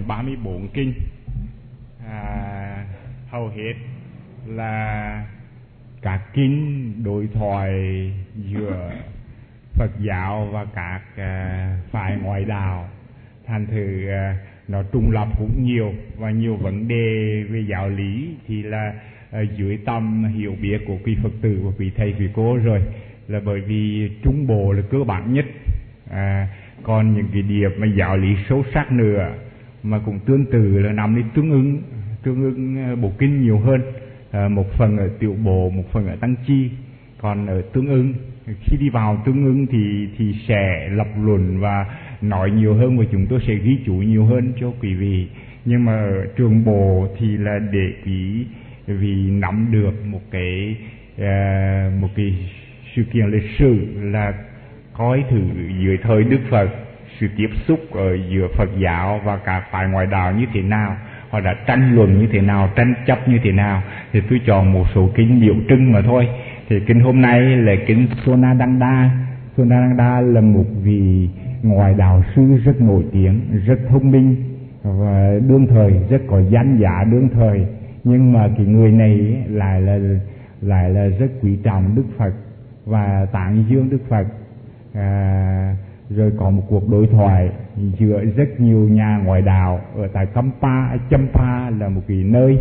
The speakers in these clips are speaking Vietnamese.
34 kinh, hầu hết là các kinh đối thoại giữa Phật giáo và các phái ngoại đạo. Thành thử nó trùng lập cũng nhiều, và nhiều vấn đề về giáo lý thì là dưới tầm hiểu biết của quý Phật tử và quý thầy quý cô rồi, là bởi vì Trung Bộ là cơ bản nhất. Còn những cái điểm mà giáo lý sâu sắc nữa mà cũng tương tự là nằm đi tương ứng bộ kinh nhiều hơn, một phần ở Tiểu Bộ, một phần ở Tăng Chi. Còn ở tương ứng, khi đi vào tương ứng thì sẽ lập luận và nói nhiều hơn, và chúng tôi sẽ ghi chú nhiều hơn cho quý vị. Nhưng mà ở Trường Bộ thì là để quý vị nắm được một cái sự kiện lịch sử, là coi thử dưới thời Đức Phật sự tiếp xúc ở giữa Phật giáo và các phái ngoại đạo như thế nào, họ đã tranh luận như thế nào, tranh chấp như thế nào. Thì tôi chọn một số kinh biểu trưng mà thôi. Thì kinh hôm nay là kinh Sonadanda. Sonadanda là một vị ngoại đạo sư rất nổi tiếng, rất thông minh và đương thời, rất có danh giá đương thời. Nhưng mà cái người này lại là rất quý trọng Đức Phật và tán dương Đức Phật. Rồi có một cuộc đối thoại giữa rất nhiều nhà ngoại đạo ở tại Champa là một cái nơi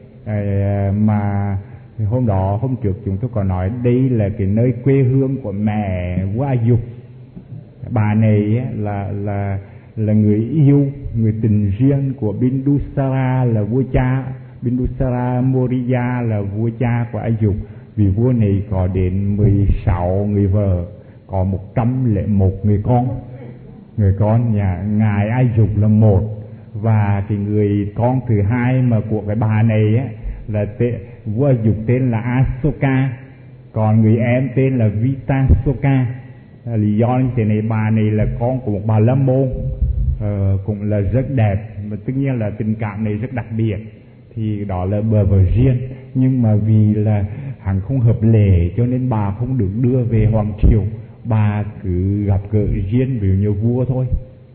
mà hôm trước chúng tôi có nói đây là cái nơi quê hương của mẹ vua A Dục. Bà này là người yêu, người tình riêng của Bindusara là vua cha. Bindusara Moriya là vua cha của A Dục. Vì vua này có đến 16 người vợ, có 101 người con. Người con nhà ngài A Dục là một, và cái người con thứ hai mà của cái bà này á, là vua A Dục tên là Asoka, còn người em tên là Vitasoka. Lý do như thế này, bà này là con của một bà la môn, cũng là rất đẹp, mà tất nhiên là tình cảm này rất đặc biệt. Thì đó là bờ vợ riêng, nhưng mà vì là hắn không hợp lệ cho nên bà không được đưa về hoàng triều, bà cứ gặp gỡ riêng với nhiều vua thôi.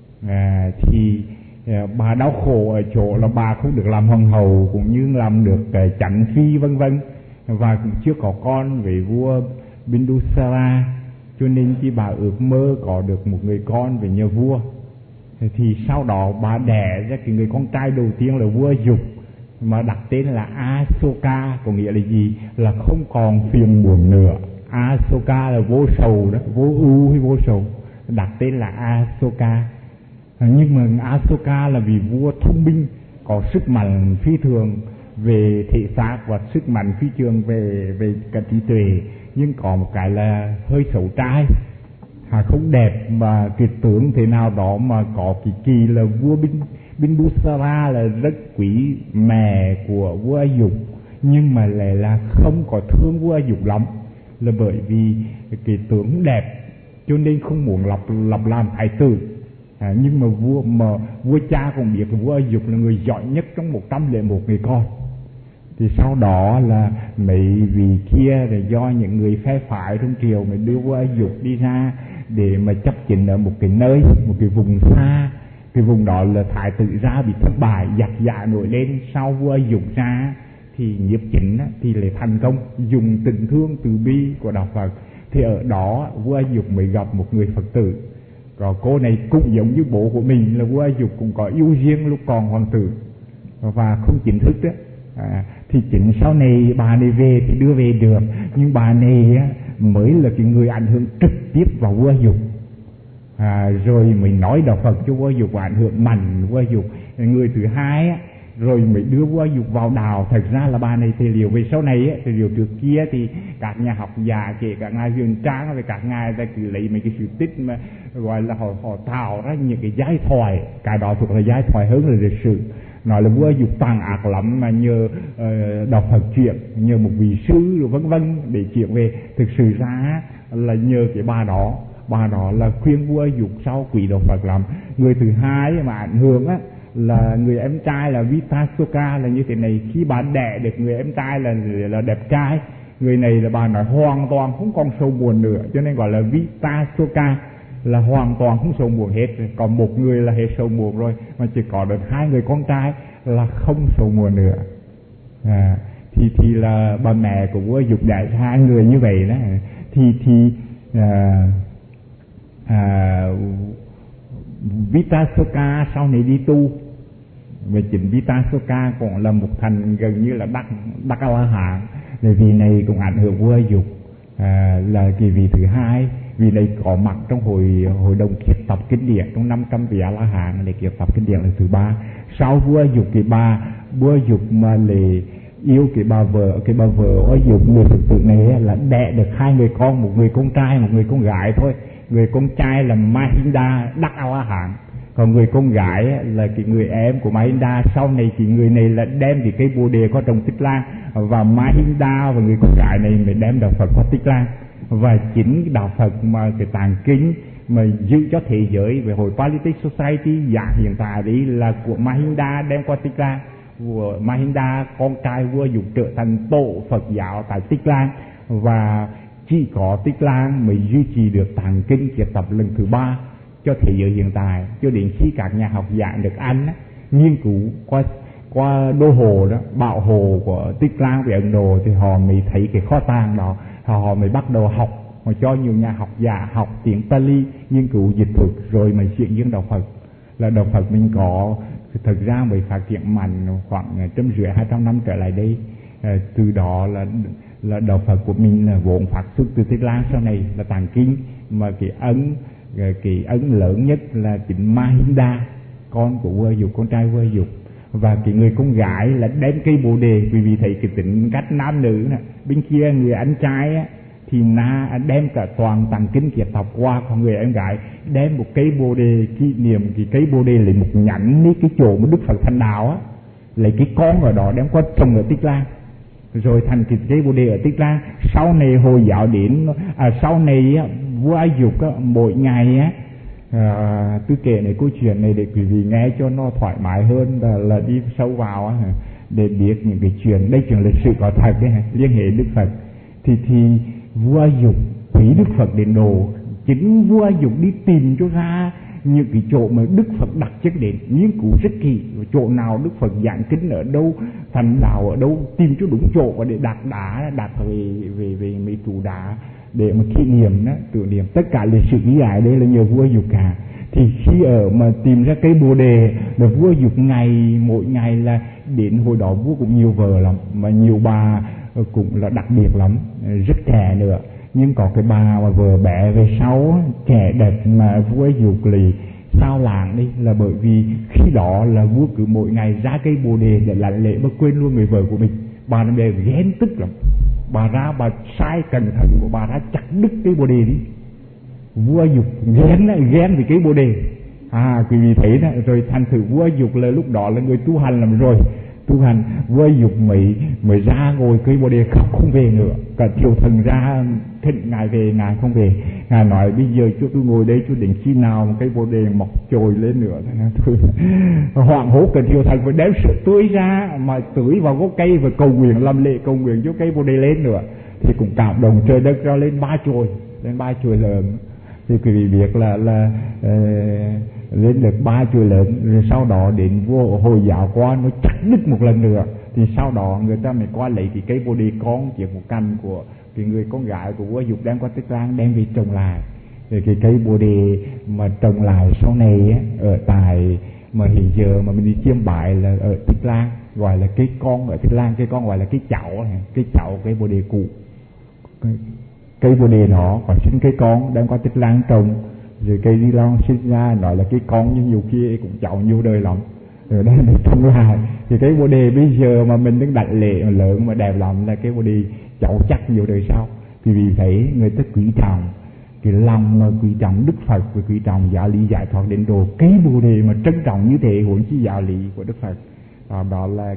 Thì bà đau khổ ở chỗ là bà không được làm hoàng hậu cũng như làm được chánh phi vân vân, và cũng chưa có con với vua Bindusara, cho nên khi bà ước mơ có được một người con với nhà vua. Thì sau đó bà đẻ ra cái người con trai đầu tiên là vua Dục, mà đặt tên là Asoka, có nghĩa là gì? Là không còn phiền muộn nữa. Asoka là vô sầu đó, vô ưu hay vô sầu, đặt tên là Asoka. Nhưng mà Asoka là vì vua thông minh, có sức mạnh phi thường về thể xác và sức mạnh phi thường về cả trí tuệ, nhưng có một cái là hơi xấu trai, không đẹp, mà cái tướng thế nào đó mà có cái kỳ là vua Bindusara là rất quý mẹ của vua A Dục, nhưng mà lại là không có thương vua A Dục lắm, là bởi vì cái tướng đẹp cho nên không muốn lập làm thái tử. Nhưng mà vua cha cũng biết là vua A Dục là người giỏi nhất trong 101 người con. Thì sau đó là mấy vị kia là do những người phe phái trong triều mới đưa vua A Dục đi ra để mà chấp chính ở một cái nơi, một cái vùng xa. Cái vùng đó là thái tử ra bị thất bại, giặc giả nổi lên. Sau vua A Dục ra thì nhiếp chính thì lại thành công, dùng tình thương từ bi của đạo Phật. Thì ở đó vua A Dục mới gặp một người Phật tử, rồi cô này cũng giống như bố của mình là vua A Dục cũng có yêu riêng lúc còn hoàng tử và không chính thức đó. Thì chính sau này bà này về thì đưa về được, nhưng bà này mới là cái người ảnh hưởng trực tiếp vào vua A Dục. Rồi mới nói đạo Phật cho vua A Dục và ảnh hưởng mạnh vua A Dục. Người thứ hai rồi mới đưa vua A Dục vào đạo. Thật ra là bà này thì liệu về sau này thì liệu trước kia thì các nhà học giả kể cả ngài Huyền Trang và các ngài ta cứ lấy mấy cái sự tích mà gọi là họ tạo ra những cái giai thoại, cái đó thuộc là giai thoại hơn là lịch sử. Nói là vua A Dục tàn ác lắm mà nhờ đọc Phật chuyện, nhờ một vị sư rồi vân vân để chuyện về. Thực sự ra là nhờ cái bà đó là khuyên vua A Dục sau quỷ đạo Phật lắm. Người thứ hai mà ảnh hưởng là người em trai là Vitasoka, là như thế này. Khi bà đẻ được người em trai là đẹp trai, người này là bà nói hoàn toàn không còn sâu buồn nữa, cho nên gọi là Vitasoka. là hoàn toàn không sầu muộn hết. Còn một người là hết sầu muộn rồi, mà chỉ có được 2 người con trai là không sầu muộn nữa. Thì là bà mẹ của vua Dục đẻ 2 người như vậy đó. Vitasoka sau này đi tu, và chính Vitasoka cũng là một thành gần như là đắc A-la-hán. Vì này cũng ảnh hưởng vua Dục, là cái vị thứ 2. Vì này có mặt trong hội đồng kiếp tập kinh điển trong 500 vị A-la-hán để kiếp tập kinh điển lần thứ 3. Sau vua Dục vua Dục mà lại yêu cái bà vợ ở Dục người thực tự này là đẻ được 2 người con, một người con trai, một người con gái thôi. Người con trai là Mahinda đắc A-la-hán, còn người con gái là cái người em của Mahinda. Sau này cái người này là đem cái cây bồ đề có trồng Tích Lan, và Mahinda và người con gái này mới đem đạo Phật qua Tích Lan. Và chính đạo Phật mà cái tạng kinh mà giữ cho thế giới về hội Palitic Society dạng hiện tại đấy là của Mahinda đem qua Tích Lan. Của Mahinda, con trai vua Dục trở thành tổ Phật giáo tại Tích Lan, và chỉ có Tích Lan mới duy trì được tạng kinh kiếp tập lần thứ 3 cho thế giới hiện tại. Cho đến khi các nhà học giả được Anh nghiên cứu qua đô hồ đó, bảo hồ của Tích Lan về Ấn Độ, thì họ mới thấy cái kho tàng đó, họ mới bắt đầu học, họ cho nhiều nhà học giả học tiếng Pali, nghiên cứu dịch thuật rồi mới diễn dương đạo Phật. Là đạo Phật mình có thực ra mới phát triển mạnh khoảng 150-200 năm trở lại đây. Từ đó là đạo Phật của mình là vốn phát xuất từ Tích Lan. Sau này là tạng kinh, mà cái ấn lớn nhất là chính Mahinda, con của vua Dục, con trai vua Dục. Và cái người con gái là đem cây bồ đề, vì thấy cái tính cách nam nữ nè. Bên kia người anh trai á thì đem cả toàn tạng kinh kiếp tập qua, còn người em gái đem một cây bồ đề kỷ niệm. Cái cây bồ đề lấy một nhánh đi cái chỗ mà Đức Phật thành đạo á, lấy cái con ở đó đem qua trồng ở Tích Lan, rồi thành cái cây bồ đề ở Tích Lan. Sau này Hồi giáo đến, sau này vua Ai Dục mỗi ngày tôi kể này câu chuyện này để quý vị nghe cho nó thoải mái hơn, là đi sâu vào để biết những cái chuyện đây, chuyện lịch sử có thật đấy, liên hệ Đức Phật. Thì vua Dục quý Đức Phật đến độ chính vua Dục đi tìm cho ra những cái chỗ mà Đức Phật đặt chất đến, nghiên cứu rất kỹ chỗ nào Đức Phật giảng kinh ở đâu, thành đạo ở đâu, tìm cho đúng chỗ và để đặt đá, đặt về mấy trụ đá để mà kỷ niệm đó, tưởng niệm. Tất cả lịch sử ghi lại đây là nhờ vua Dục cả. Thì khi ở mà tìm ra cây bồ đề là vua Dục mỗi ngày là đến. Hồi đó vua cũng nhiều vợ lắm, mà nhiều bà cũng là đặc biệt lắm, rất trẻ nữa. Nhưng có cái bà mà vợ bé về sau trẻ đẹp mà vua Dục lì sao làng đi, là bởi vì khi đó là vua cứ mỗi ngày ra cây bồ đề để lãnh lễ mà quên luôn người vợ của mình. Bà nó đề ghen tức lắm, bà ra bà sai cẩn thận của bà ra chặt đứt cây bồ đề đi. Vua Dục ghen vì cây bồ đề. Quý vị thấy đó, rồi thành thử vua Dục là lúc đó là người tu hành lắm rồi. Tu hành vua Dục mới ra ngồi cây bồ đề khóc không về nữa. Cả triều thần ra thịnh ngài về, ngài không về. Ngài nói bây giờ chú tôi ngồi đây chú đến khi nào mà cây bồ đề mọc trồi lên nữa. Hoảng hốt cả triều thần phải đem sữa tưới ra mà tưới vào gốc cây và cầu nguyện, làm lễ cầu nguyện cho cây bồ đề lên nữa. Thì cũng cảm động, trời đất cho lên 3 chồi lớn. Thì quý vị biết là lên được 3 chùa lớn, rồi sau đó đến vua Hồi giáo qua nó chặt đứt một lần nữa. Thì sau đó người ta mới qua lấy cái cây bồ đề con, chỉ một cành của cái người con gái của vua Dục đem qua Tích Lan, đem về trồng lại. Rồi cái cây bồ đề mà trồng lại sau này ở tại mà hiện giờ mà mình đi chiêm bái là ở Tích Lan, gọi là cây con ở Tích Lan. Cây con gọi là cây chậu cây bồ đề cũ. Cây bồ đề nó còn sinh cây con đem qua Tích Lan trồng, rồi cây đi lon sinh ra nói là cây con, nhưng nhiều khi cũng chậu nhiều đời lắm. Rồi đây mình trồng lại thì cây bồ đề bây giờ mà mình đứng đặt lệ mà lớn mà đẹp lắm là cây bồ đề chậu chắc nhiều đời sau. Thì vì thế người ta quý trọng cái lòng mà quý trọng Đức Phật và quý trọng giáo lý giải thoát đến độ. Cây bồ đề mà trân trọng như thế huống chi giáo lý của Đức Phật. Đó là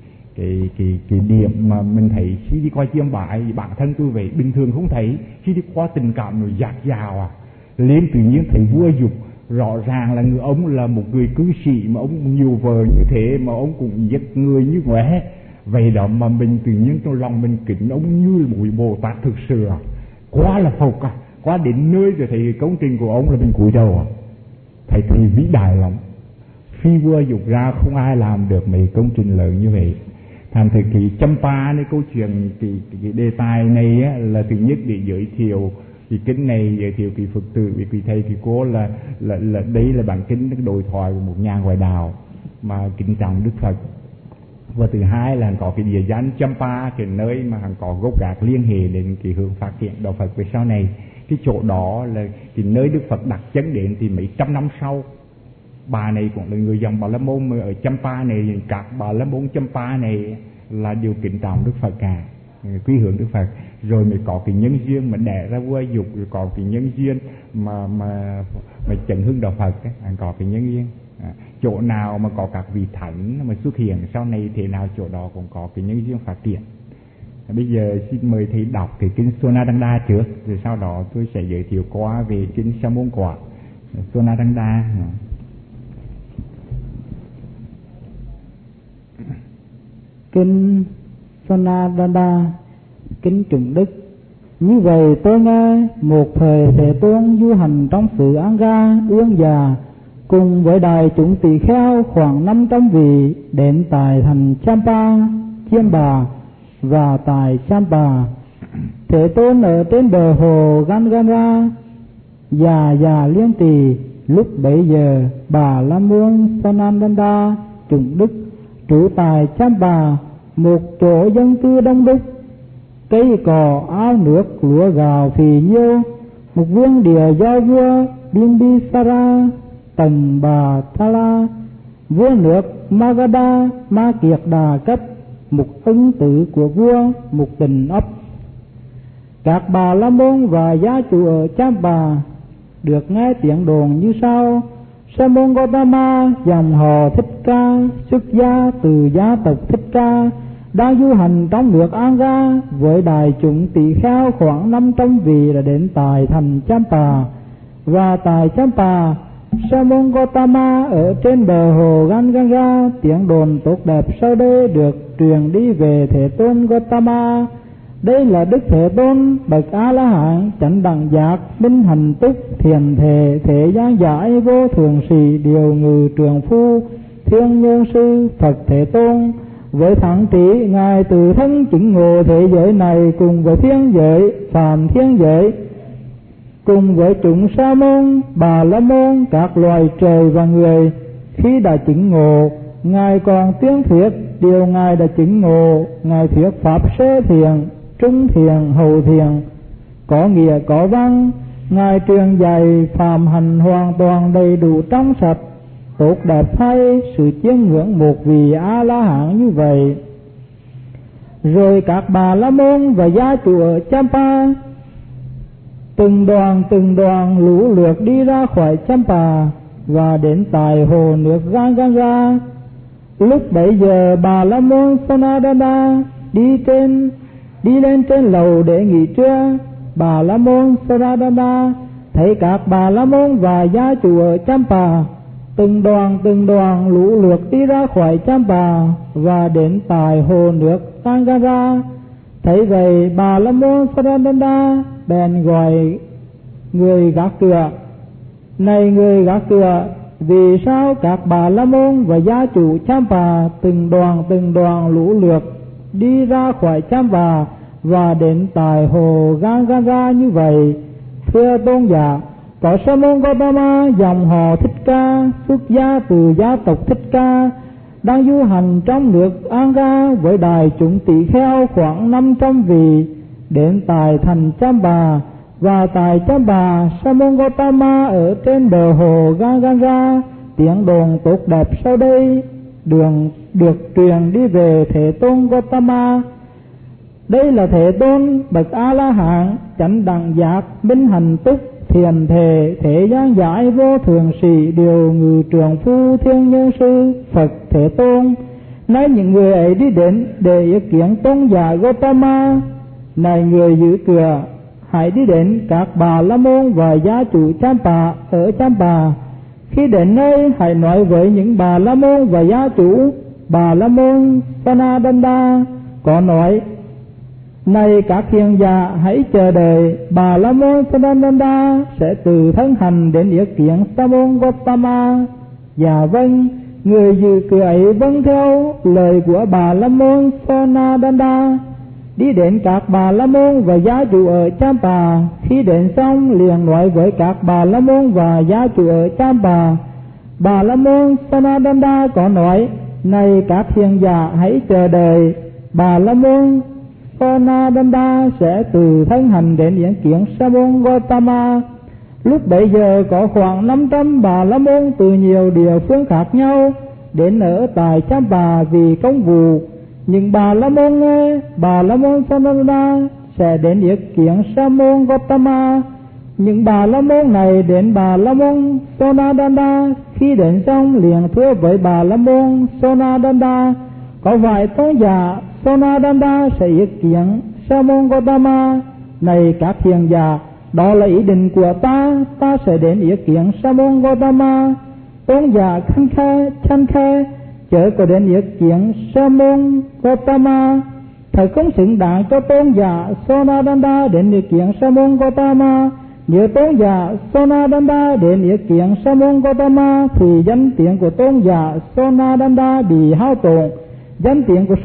cái điểm mà mình thấy khi đi coi chiêm bái. Bản thân tôi vậy bình thường không thấy, khi đi qua tình cảm nó dạt dào lên tự nhiên thấy vua Dục rõ ràng là ông là một người cư sĩ mà ông nhiều vợ như thế mà ông cũng giết người như ngoé. Vậy đó mà mình tự nhiên trong lòng mình kính ông như là một Bồ Tát thực sự quá là Qua đến nơi rồi thấy công trình của ông là mình cúi đầu à. Thầy vĩ đại lắm. Phi vua dục ra không ai làm được mấy công trình lớn như vậy. Thành thời kỳ Champa này, câu chuyện cái đề tài này á, là thứ nhất để giới thiệu cái kinh này, giới thiệu cái Phật tử, quý thầy quý cô là đây là bản kinh đối thoại của một nhà ngoại đạo mà kính trọng Đức Phật. Và thứ hai là có cái địa danh Champa, cái nơi mà hắn có gốc gác liên hệ đến cái hướng phát triển đạo Phật về sau này. Cái chỗ đó là cái nơi Đức Phật đặt chân đến thì mấy trăm năm sau. Bà này cũng là người dòng Bà La Môn ở Champa này, các Bà La Môn Champa này là điều kính trọng Đức Phật cả, quý hướng Đức Phật. Rồi mới có cái nhân duyên mà đẻ ra vua dục, rồi có cái nhân duyên mà chấn hưng đạo Phật ấy, có cái nhân duyên. Chỗ nào mà có các vị thánh mà xuất hiện sau này thế nào chỗ đó cũng có cái nhân duyên phát triển. Bây giờ xin mời thầy đọc cái kinh Sonadanda trước, rồi sau đó tôi sẽ giới thiệu qua về kinh Sa Môn Quả. Sonadanda. Kinh Sonadanda, kính chủng đức. Như vậy tôi nghe một thời Thế Tôn du hành trong xứ Anga Ương Già cùng với đại chúng tỳ kheo khoảng 500 vị đến tại thành Champa, Chiêm Bà và tại Champa. Thế Tôn ở trên bờ hồ Gangara già liên tỳ. Lúc bấy giờ Bà La Môn Sanandanda chủng đức trú tại Champa, một chỗ dân cư đông đúc, cây cỏ ao nước lúa gạo phì nhiêu, một vương địa do vua Bimbisara Tần Bà Thala, vua nước Magadha Ma Kiệt Đà cấp, một ưng tử của vua một tình ấp. Các Bà La Môn và gia chủ ở Champa được nghe tiếng đồn như sau: Sa môn Gotama dòng họ Thích Ca, xuất gia từ gia tộc Thích Ca, đang du hành trong nước Anga với đại chúng tỳ kheo khoảng 500 vị đã đến tại thành Champa. Và tại Champa, Sa môn Gotama ở trên bờ hồ Gangara, tiếng đồn tốt đẹp sau đây được truyền đi về Thế Tôn Gotama. Đây là Đức Thế Tôn bậc A La Hán chánh đẳng giác minh hành túc thiền thể thế gian giải vô thường sĩ điều ngự trường phu thiên nhân sư Phật Thế Tôn. Với thắng trí ngài từ thân chứng ngộ thế giới này cùng với thiên giới phàm thiên giới, cùng với chúng sa môn Bà La Môn các loài trời và người. Khi đã chứng ngộ, ngài còn tuyên thuyết điều ngài đã chứng ngộ. Ngài thuyết pháp sơ thiền, trung thiền, hậu thiền, có nghĩa có văn. Ngài truyền dạy phàm hành hoàn toàn đầy đủ trong sạch, tốt đẹp thay sự chiêm ngưỡng một vị A La Hán như vậy. Rồi các Bà La Môn và gia chủ ở Champa từng đoàn lũ lượt đi ra khỏi Champa và đến tại hồ nước Gangara. Lúc bấy giờ Bà La Môn Sanadanda đi lên trên lầu để nghỉ trưa. Bà La Môn Sanadanda thấy các Bà La Môn và gia chủ ở Champa từng đoàn lũ lượt đi ra khỏi Champa và đến tại hồ nước Gangara. Thấy vậy Bà La Môn Sanadanda bèn gọi người gác cửa: Này người gác cửa, vì sao các Bà La Môn và gia chủ Champa từng đoàn lũ lượt đi ra khỏi Champa và đến tại hồ Gangara như vậy? Thưa tôn giả, có Sa môn Gotama dòng họ Thích Ca, xuất gia từ gia tộc Thích Ca, đang du hành trong nước Anga với đại chúng tỷ kheo khoảng 500 vị đến tại thành Champa. Và tại Champa, Sa môn Gotama ở trên bờ hồ Gangara, tiếng đồn tốt đẹp sau đây được truyền đi về Thế Tôn Gotama. Đây là Thế Tôn bậc A La Hán chánh đẳng giác minh hành túc thiền thể thế gian giải vô thường sĩ điều ngự trường phu thiên nhân sư Phật Thế Tôn. Nay những người ấy đi đến để ý kiến tôn giả Gotama. Này người giữ cửa, hãy đi đến các Bà La Môn và gia chủ Champa ở Champa. Khi đến nơi, hãy nói với những Bà La Môn và gia chủ. Bà La Môn Sanadanda có nói: Này các hiền giả hãy chờ đợi, Bà La Môn Sanananda sẽ từ thân hành đến yết kiến Sa môn Gotama. Dạ vâng, người dự cửa ấy vâng theo lời của Bà La Môn Sanananda, đi đến các Bà La Môn và gia chủ ở Champa. Khi đến xong liền nói với các Bà La Môn và gia chủ ở Champa. Bà La Môn Sanananda có nói: này các hiền giả hãy chờ đợi, Bà La Môn Sanananda sẽ từ thân hành đến yết kiến Sa môn Gotama. Lúc bấy giờ có khoảng 500 Bà La Môn từ nhiều địa phương khác nhau đến ở tại Champa vì công vụ. Nhưng Bà La Môn nghe Bà La Môn Sanananda sẽ đến yết kiến Sa môn Gotama. Những Bà La Môn này đến Bà La Môn Sanananda, khi đến xong liền thưa với Bà La Môn Sanananda: có phải tôn giả Sanananda sẽ yết kiến Sa môn Gotama? Này các hiền giả, đó là ý định của ta sẽ đến yết kiến Sa môn Gotama. Tôn giả Khăn Khe chớ có đến yết kiến Sa môn Gotama. Thật không xứng đáng cho tôn giả Sanananda đến yết kiến Sa môn Gotama. Nếu tôn giả Sanananda đến yết kiến Sa môn Gotama thì danh tiếng của tôn giả Sanananda bị hao tổn, danh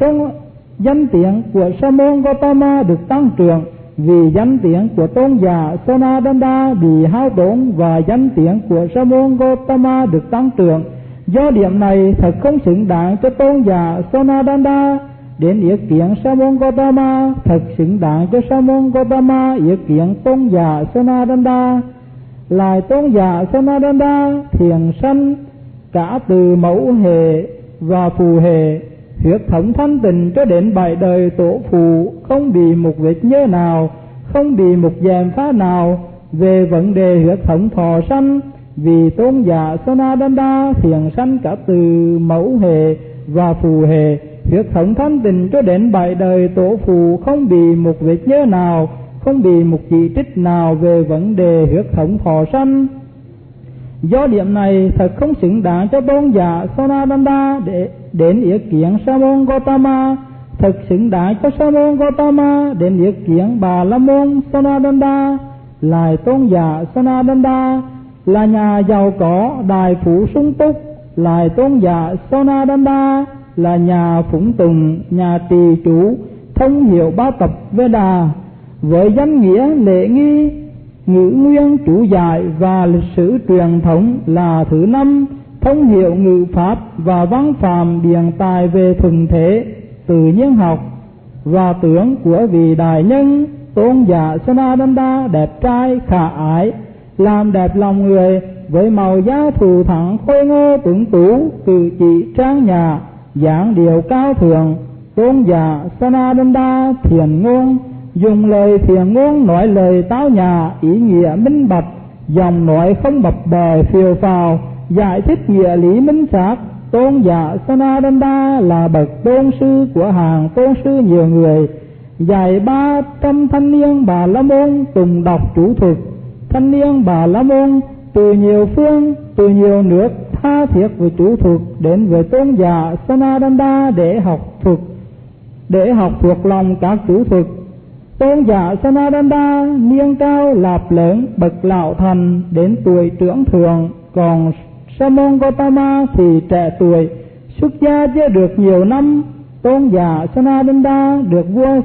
tiếng của Sa môn Gotama được tăng trưởng. Vì danh tiếng của tôn giả Sanananda bị hao tổn và danh tiếng của Sa môn Gotama được tăng trưởng, do điểm này thật không xứng đáng cho tôn giả Sanananda đến yết kiến Sa môn Gotama. Thật xứng đáng cho Sa môn Gotama yết kiến tôn giả Sanananda. Lại tôn giả Sanananda thiền sanh cả từ mẫu hệ và phù hệ, huyết thống thanh tịnh cho đến 7 đời tổ phụ, không bị một vết nhơ nào, không bị một dèm phá nào về vấn đề huyết thống thọ sanh. Vì tôn giả Sanananda thiền sanh cả từ mẫu hệ và phù hệ, huyết thống thanh tịnh cho đến 7 đời tổ phụ, không bị một vết nhơ nào, không bị một chỉ trích nào về vấn đề huyết thống thọ sanh. Do điểm này thật không xứng đáng cho tôn giả Sanananda để đến yết kiến Sa môn Gotama. Thật xứng đáng cho Sa môn Gotama đến yết kiến Bà La Môn Sanananda. Lại tôn giả Sanananda là nhà giàu có, đại phú sung túc. Lại tôn giả Sanananda là nhà phụng tùng, nhà trì chủ, thông hiểu ba tập Veda với danh nghĩa lễ nghi, ngữ nguyên chủ giải và lịch sử truyền thống là thứ 5, thông hiểu ngữ pháp và văn phạm điển tài về thuần thế, tự nhiên học và tướng của vị đại nhân. Tôn giả Sanananda đẹp trai khả ái, làm đẹp lòng người với màu da thù thắng khôi ngô tuấn tú, cử chỉ trang nhã, dáng điệu cao thượng. Tôn giả Sanananda thiền ngôn, dùng lời thiền ngôn nói lời tao nhã, ý nghĩa minh bạch, dòng nói không bập bẹ phiêu phào, giải thích nghĩa lý minh xác. Tôn giả Sanananda là bậc tôn sư của hàng tôn sư nhiều người, dạy 300 thanh niên Bà La Môn tùng đọc chú thuật. Thanh niên Bà La Môn từ nhiều phương, từ nhiều nước tha thiết với chú thuật đến với tôn giả Sanananda để học thuộc lòng các chú thuật. Tôn giả Sanananda niên cao lạp lớn, bậc lão thành đến tuổi trưởng thượng, còn Sa môn Gotama thì trẻ tuổi, xuất gia chưa được nhiều năm. Tôn giả Sanananda được vua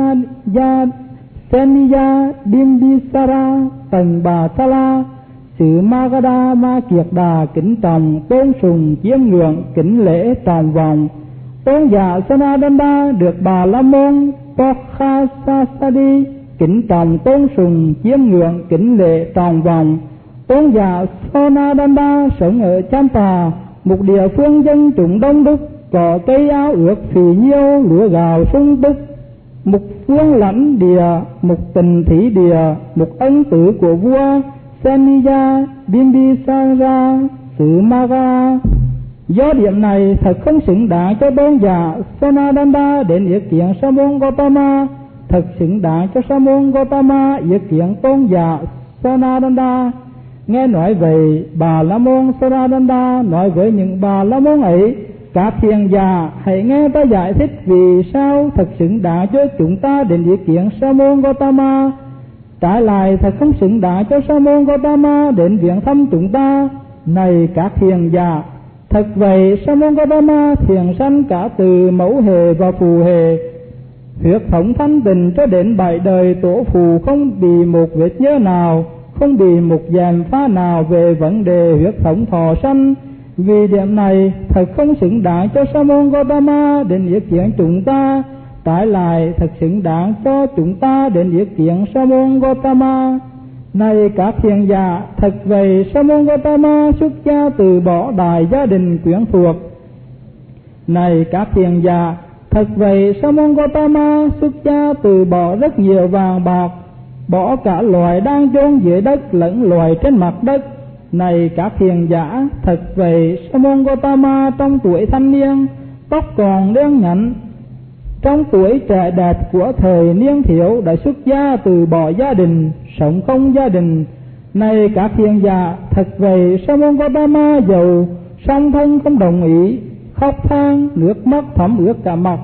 Seniya Bimbisara Tần Bà Sala xứ Magadha Ma Kiệt Đà kính trọng, tôn sùng, chiêm ngưỡng, kính lễ tròn vòng. Tôn giả Sanananda được Bà La Môn Tokhasasadi kính trọng, tôn sùng, chiêm ngưỡng, kính lễ tròn vòng. Tôn giả Sanananda sống ở Champa, một địa phương dân chúng đông đúc, có cây áo ước phì nhiêu, lúa gạo sung túc. Một phương lãnh địa, một tình thí địa, một ân tử của vua Seniya Bimbisara xứ Magadha. Do điểm này thật không xứng đáng cho tôn giả Sanananda đến yết kiến Sa môn Gotama. Thật xứng đáng cho Sa môn Gotama yết kiến tôn giả Sanananda. Nghe nói vậy, Bà La Môn Sanananda nói với những Bà La Môn ấy: Các thiền giả hãy nghe ta giải thích vì sao thật xứng đáng cho chúng ta đến ý kiến Sa môn Gotama. Trái lại thật không xứng đáng cho Sa môn Gotama đến viếng thăm chúng ta. Này các thiền giả, thật vậy Sa môn Gotama thiền sanh cả từ mẫu hệ và phù hệ, huyết thống thanh tịnh cho đến 7 đời tổ phụ, không bị một vết nhơ nào, không bị một gièm pha nào về vấn đề huyết thống thọ sanh. Vì điểm này thật không xứng đáng cho Sa môn Gotama đến ý kiến chúng ta. Trái lại thật xứng đáng cho chúng ta đến ý kiến Sa môn Gotama. Này các thiền giả, thật vậy Sa môn Gotama xuất gia từ bỏ đại gia đình quyến thuộc. Này các thiền giả, thật vậy Sa môn Gotama xuất gia từ bỏ rất nhiều vàng bạc, bỏ cả loài đang chôn dưới đất lẫn loài trên mặt đất. Này các thiền giả, thật vậy Sa môn Gotama trong tuổi thanh niên, tóc còn đen nhẵn, trong tuổi trẻ đẹp của thời niên thiếu đã xuất gia từ bỏ gia đình, sống không gia đình. Này các thiền giả, thật vậy Sa môn Gotama giàu song thân không đồng ý, khóc than, nước mắt thấm ướt cả mặt,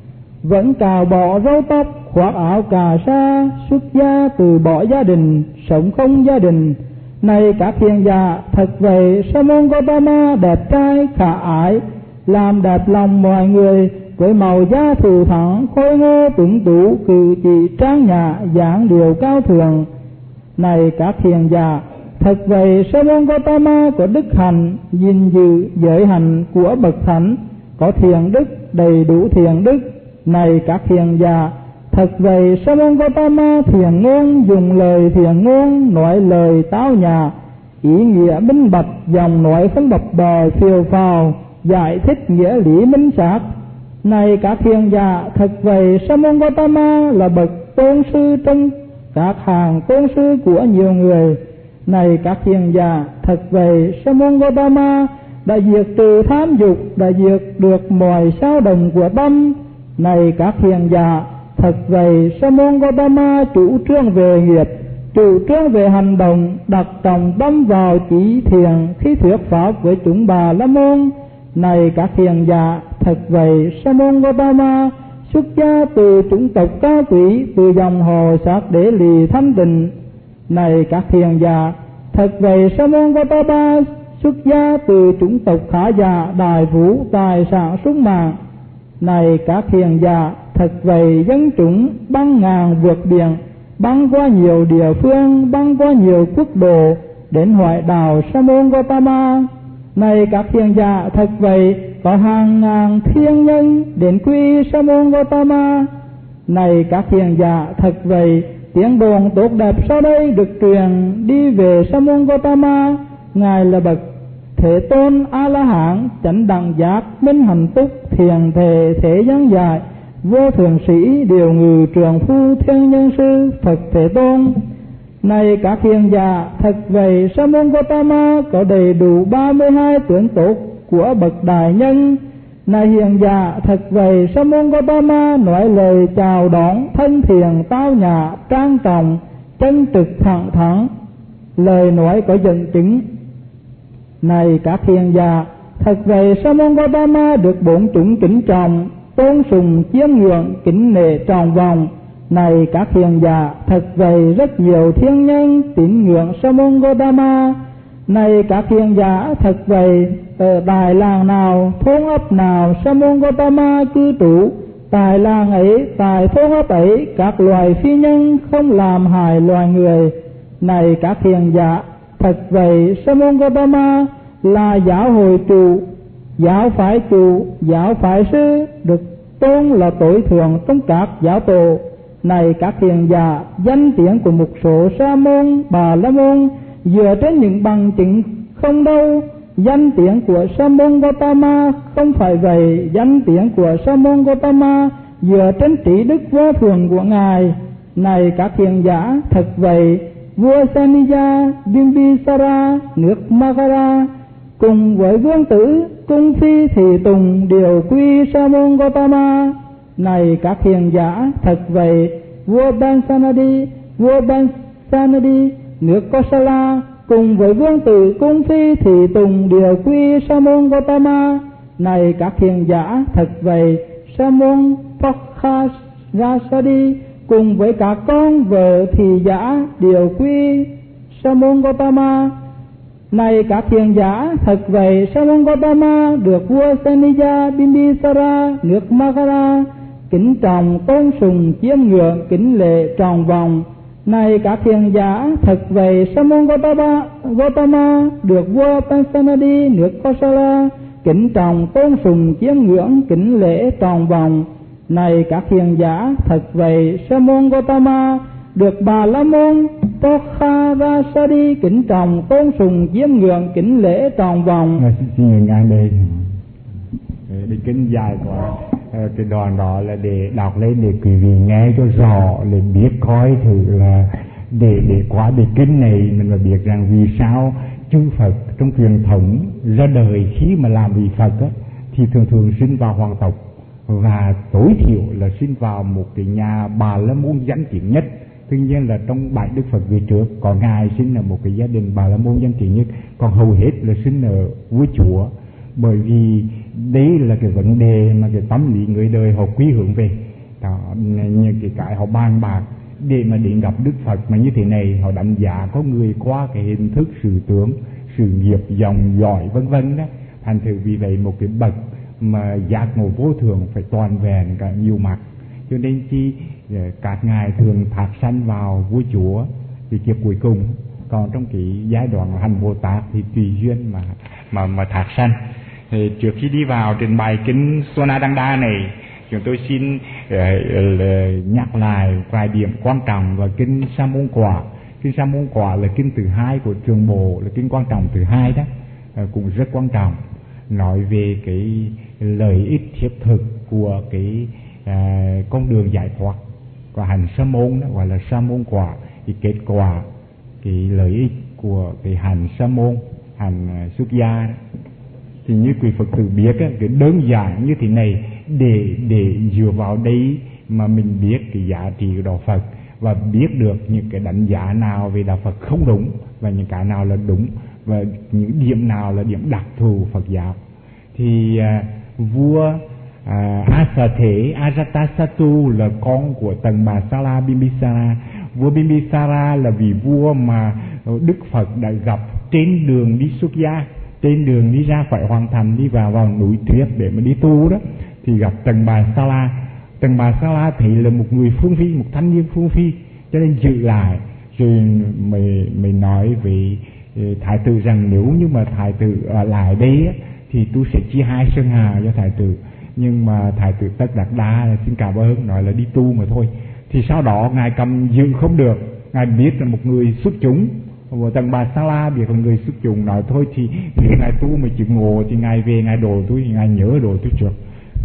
vẫn cào bỏ râu tóc, khoác áo cà sa, xuất gia từ bỏ gia đình, sống không gia đình. Này các thiền giả, thật vậy Sa môn Gotama đẹp trai khả ái, làm đẹp lòng mọi người, với màu da thù thắng, khôi ngô tuấn tú, cử chỉ trang nhã, dáng điệu cao thượng. Này các thiền giả, thật vậy Sa môn Gotama có đức hạnh, gìn giữ giới hạnh của bậc thánh, có thiền đức, đầy đủ thiền đức. Này các thiền giả, thật vậy Sa môn Gotama thiền ngôn, dùng lời thiền ngôn, nói lời tao nhã, ý nghĩa minh bạch, dòng nói không bập bẹ phiêu phào, giải thích nghĩa lý minh xác. Này các thiền giả, thật vậy Sa môn Gotama là bậc tôn sư trong các hàng tôn sư của nhiều người. Này các thiền giả, thật vậy Sa môn Gotama đã diệt trừ tham dục, đã diệt được mọi sao động của tâm. Này các thiền giả, thật vậy Sa môn Gotama chủ trương về nghiệp, chủ trương về hành động, đặt trọng tâm vào chỉ thiền khi thuyết pháp với chúng Bà La Môn. Này các thiền giả, thật vậy Sa môn Gotama xuất gia từ chủng tộc cao quý, từ dòng họ Sát Đế Lì thanh tịnh. Này các thiền giả, thật vậy Sa môn Gotama xuất gia từ chủng tộc Khả Dạ, Đại Vũ, tài sản sung mạng. Này các thiền giả, thật vậy dân chúng băng ngàn vượt biển, băng qua nhiều địa phương, băng qua nhiều quốc độ, đến ngoại đảo Sa môn Gotama. Này các thiền giả, thật vậy có hàng ngàn thiên nhân đến quy Sa môn Gotama. Này các thiền giả, thật vậy tiếng đồn tốt đẹp sau đây được truyền đi về Sa môn Gotama. Ngài là bậc Thế Tôn A La Hán, chánh đẳng giác, minh hạnh túc, thiền thể thế gian giải, vô thượng sĩ, điều ngự trường phu, thiên nhân sư, Phật Thế Tôn. Này các thiền giả, thật vậy Sa môn Gotama có đầy đủ 32 tướng tốt của bậc đại nhân. Này hiền giả, thật vậy Sa môn Gotama nói lời chào đón thân thiện, tao nhã, trang trọng, chân trực, thẳng thắn, lời nói có dẫn chứng. Này các thiền giả, thật vậy Sa môn Gotama được 4 chúng kính trọng, tôn sùng, chiêm ngưỡng, kính nể tròn vòng. Này các thiền giả, thật vậy rất nhiều thiên nhân tín ngưỡng Sa môn Gotama. Này các thiền giả, thật vậy ở tại làng nào, thôn ấp nào Sa môn Gotama cư trú, tại làng ấy, tại thôn ấp ấy, các loài phi nhân không làm hại loài người. Này các thiền giả, thật vậy Sa môn Gotama là giáo hội trụ, giáo phái trụ, giáo phái sư, được tôn là tối thượng trong các giáo tổ. Này các thiền giả, danh tiếng của một số Sa môn Bà La Môn dựa trên những bằng chứng không đâu. Danh tiếng của Sa môn Gotama không phải vậy. Danh tiếng của Sa môn Gotama dựa trên trí đức vô thường của Ngài. Này các thiền giả, thật vậy vua Saniya, Bimbisara, nước Magadha cùng với vương tử cung phi thị tùng đều quy Sa môn Gotama. Này các thiền giả, thật vậy vua Bansanadi, nước Kosala cùng với vương tử cung phi thị tùng đều quy Sa môn Gotama. Này các hiền giả, thật vậy Sa môn Pakkhasadi cùng với các con vợ thị giả đều quy Sa môn Gotama. Này các hiền giả, thật vậy Sa môn Gotama được vua Sanija Bimbisara nước Magadha kính trọng tôn sùng chiêm ngưỡng kính lễ tròn vòng. Này các hiền giả, thật vậy Sa môn Gotama được vua Pansanadi nước Kosala kính trọng tôn sùng chiêm ngưỡng kính lễ tròn vòng. Này các hiền giả, thật vậy Sa môn Gotama được Bà La Môn Pakkhasadi kính trọng tôn sùng chiêm ngưỡng kính lễ tròn vòng. Xin ngừng ngang đây. Đi kính dài quá. Cái đoạn đó là để đọc lên để quý vị nghe cho rõ, để biết coi thử là để qua đề kinh này mình mà biết rằng vì sao chư Phật trong truyền thống ra đời khi mà làm vị Phật á, thì thường sinh vào hoàng tộc, và tối thiểu là sinh vào một cái nhà Bà La Môn danh tiếng nhất. Tuy nhiên là trong bảy Đức Phật về trước có ngài sinh ở một cái gia đình Bà La Môn danh tiếng nhất, còn hầu hết là sinh ở vua chúa. Bởi vì đấy là cái vấn đề mà cái tâm lý người đời họ quy hướng về đó, như cái họ bàn bạc để mà đến gặp Đức Phật mà như thế này, họ đánh giá có người qua cái hình thức sự tướng, sự nghiệp, dòng dõi vân vân đó. Thành thử vì vậy một cái bậc mà giác ngộ vô thường phải toàn vẹn cả nhiều mặt, cho nên chi các ngài thường thạc sanh vào vua chúa thì kiếp cuối cùng. Còn trong cái giai đoạn hành Bồ Tát thì tùy duyên mà thạc sanh. Thì trước khi đi vào trình bày kinh Sonadanda này, chúng tôi xin nhắc lại vài điểm quan trọng vào kinh Sa môn quả. Kinh Sa môn quả là kinh thứ hai của Trường Bộ, là kinh quan trọng thứ hai đó, cũng rất quan trọng, nói về cái lợi ích thiết thực của cái con đường giải thoát của hành Sa môn đó, gọi là Sa môn quả. Thì kết quả cái lợi ích của cái hành Sa môn, hành xuất gia đó. Thì như quý Phật tử biết á, cái đơn giản như thế này để dựa vào đây mà mình biết cái giá trị của đạo Phật, và biết được những cái đánh giá nào về đạo Phật không đúng và những cái nào là đúng, và những điểm nào là điểm đặc thù Phật giáo. Thì vua Ajatasattu là con của Tần Bà Sala Bimbisara. Vua Bimbisara là vị vua mà Đức Phật đã gặp trên đường đi xuất gia, trên đường đi ra khỏi hoàng thành, đi vào núi tuyết để mà đi tu đó, thì gặp Tần Bà Sala. Tần Bà Sala thấy là một người phương phi, một thanh niên phương phi, cho nên giữ lại. Rồi mày nói với thái tử rằng nếu như mà thái tử ở lại đây á, thì tôi sẽ chia 2 sơn hà cho thái tử. Nhưng mà thái tử Tất Đạt Đa là xin cảm ơn, nói là đi tu mà thôi. Thì sau đó ngài cầm giữ không được, ngài biết là một người xuất chúng. Tần Bà Sala biết là người xuất chúng, nói thôi thì nếu ngài tu mà chịu ngộ thì ngài về ngài độ tôi, thì ngài nhớ độ tôi trước.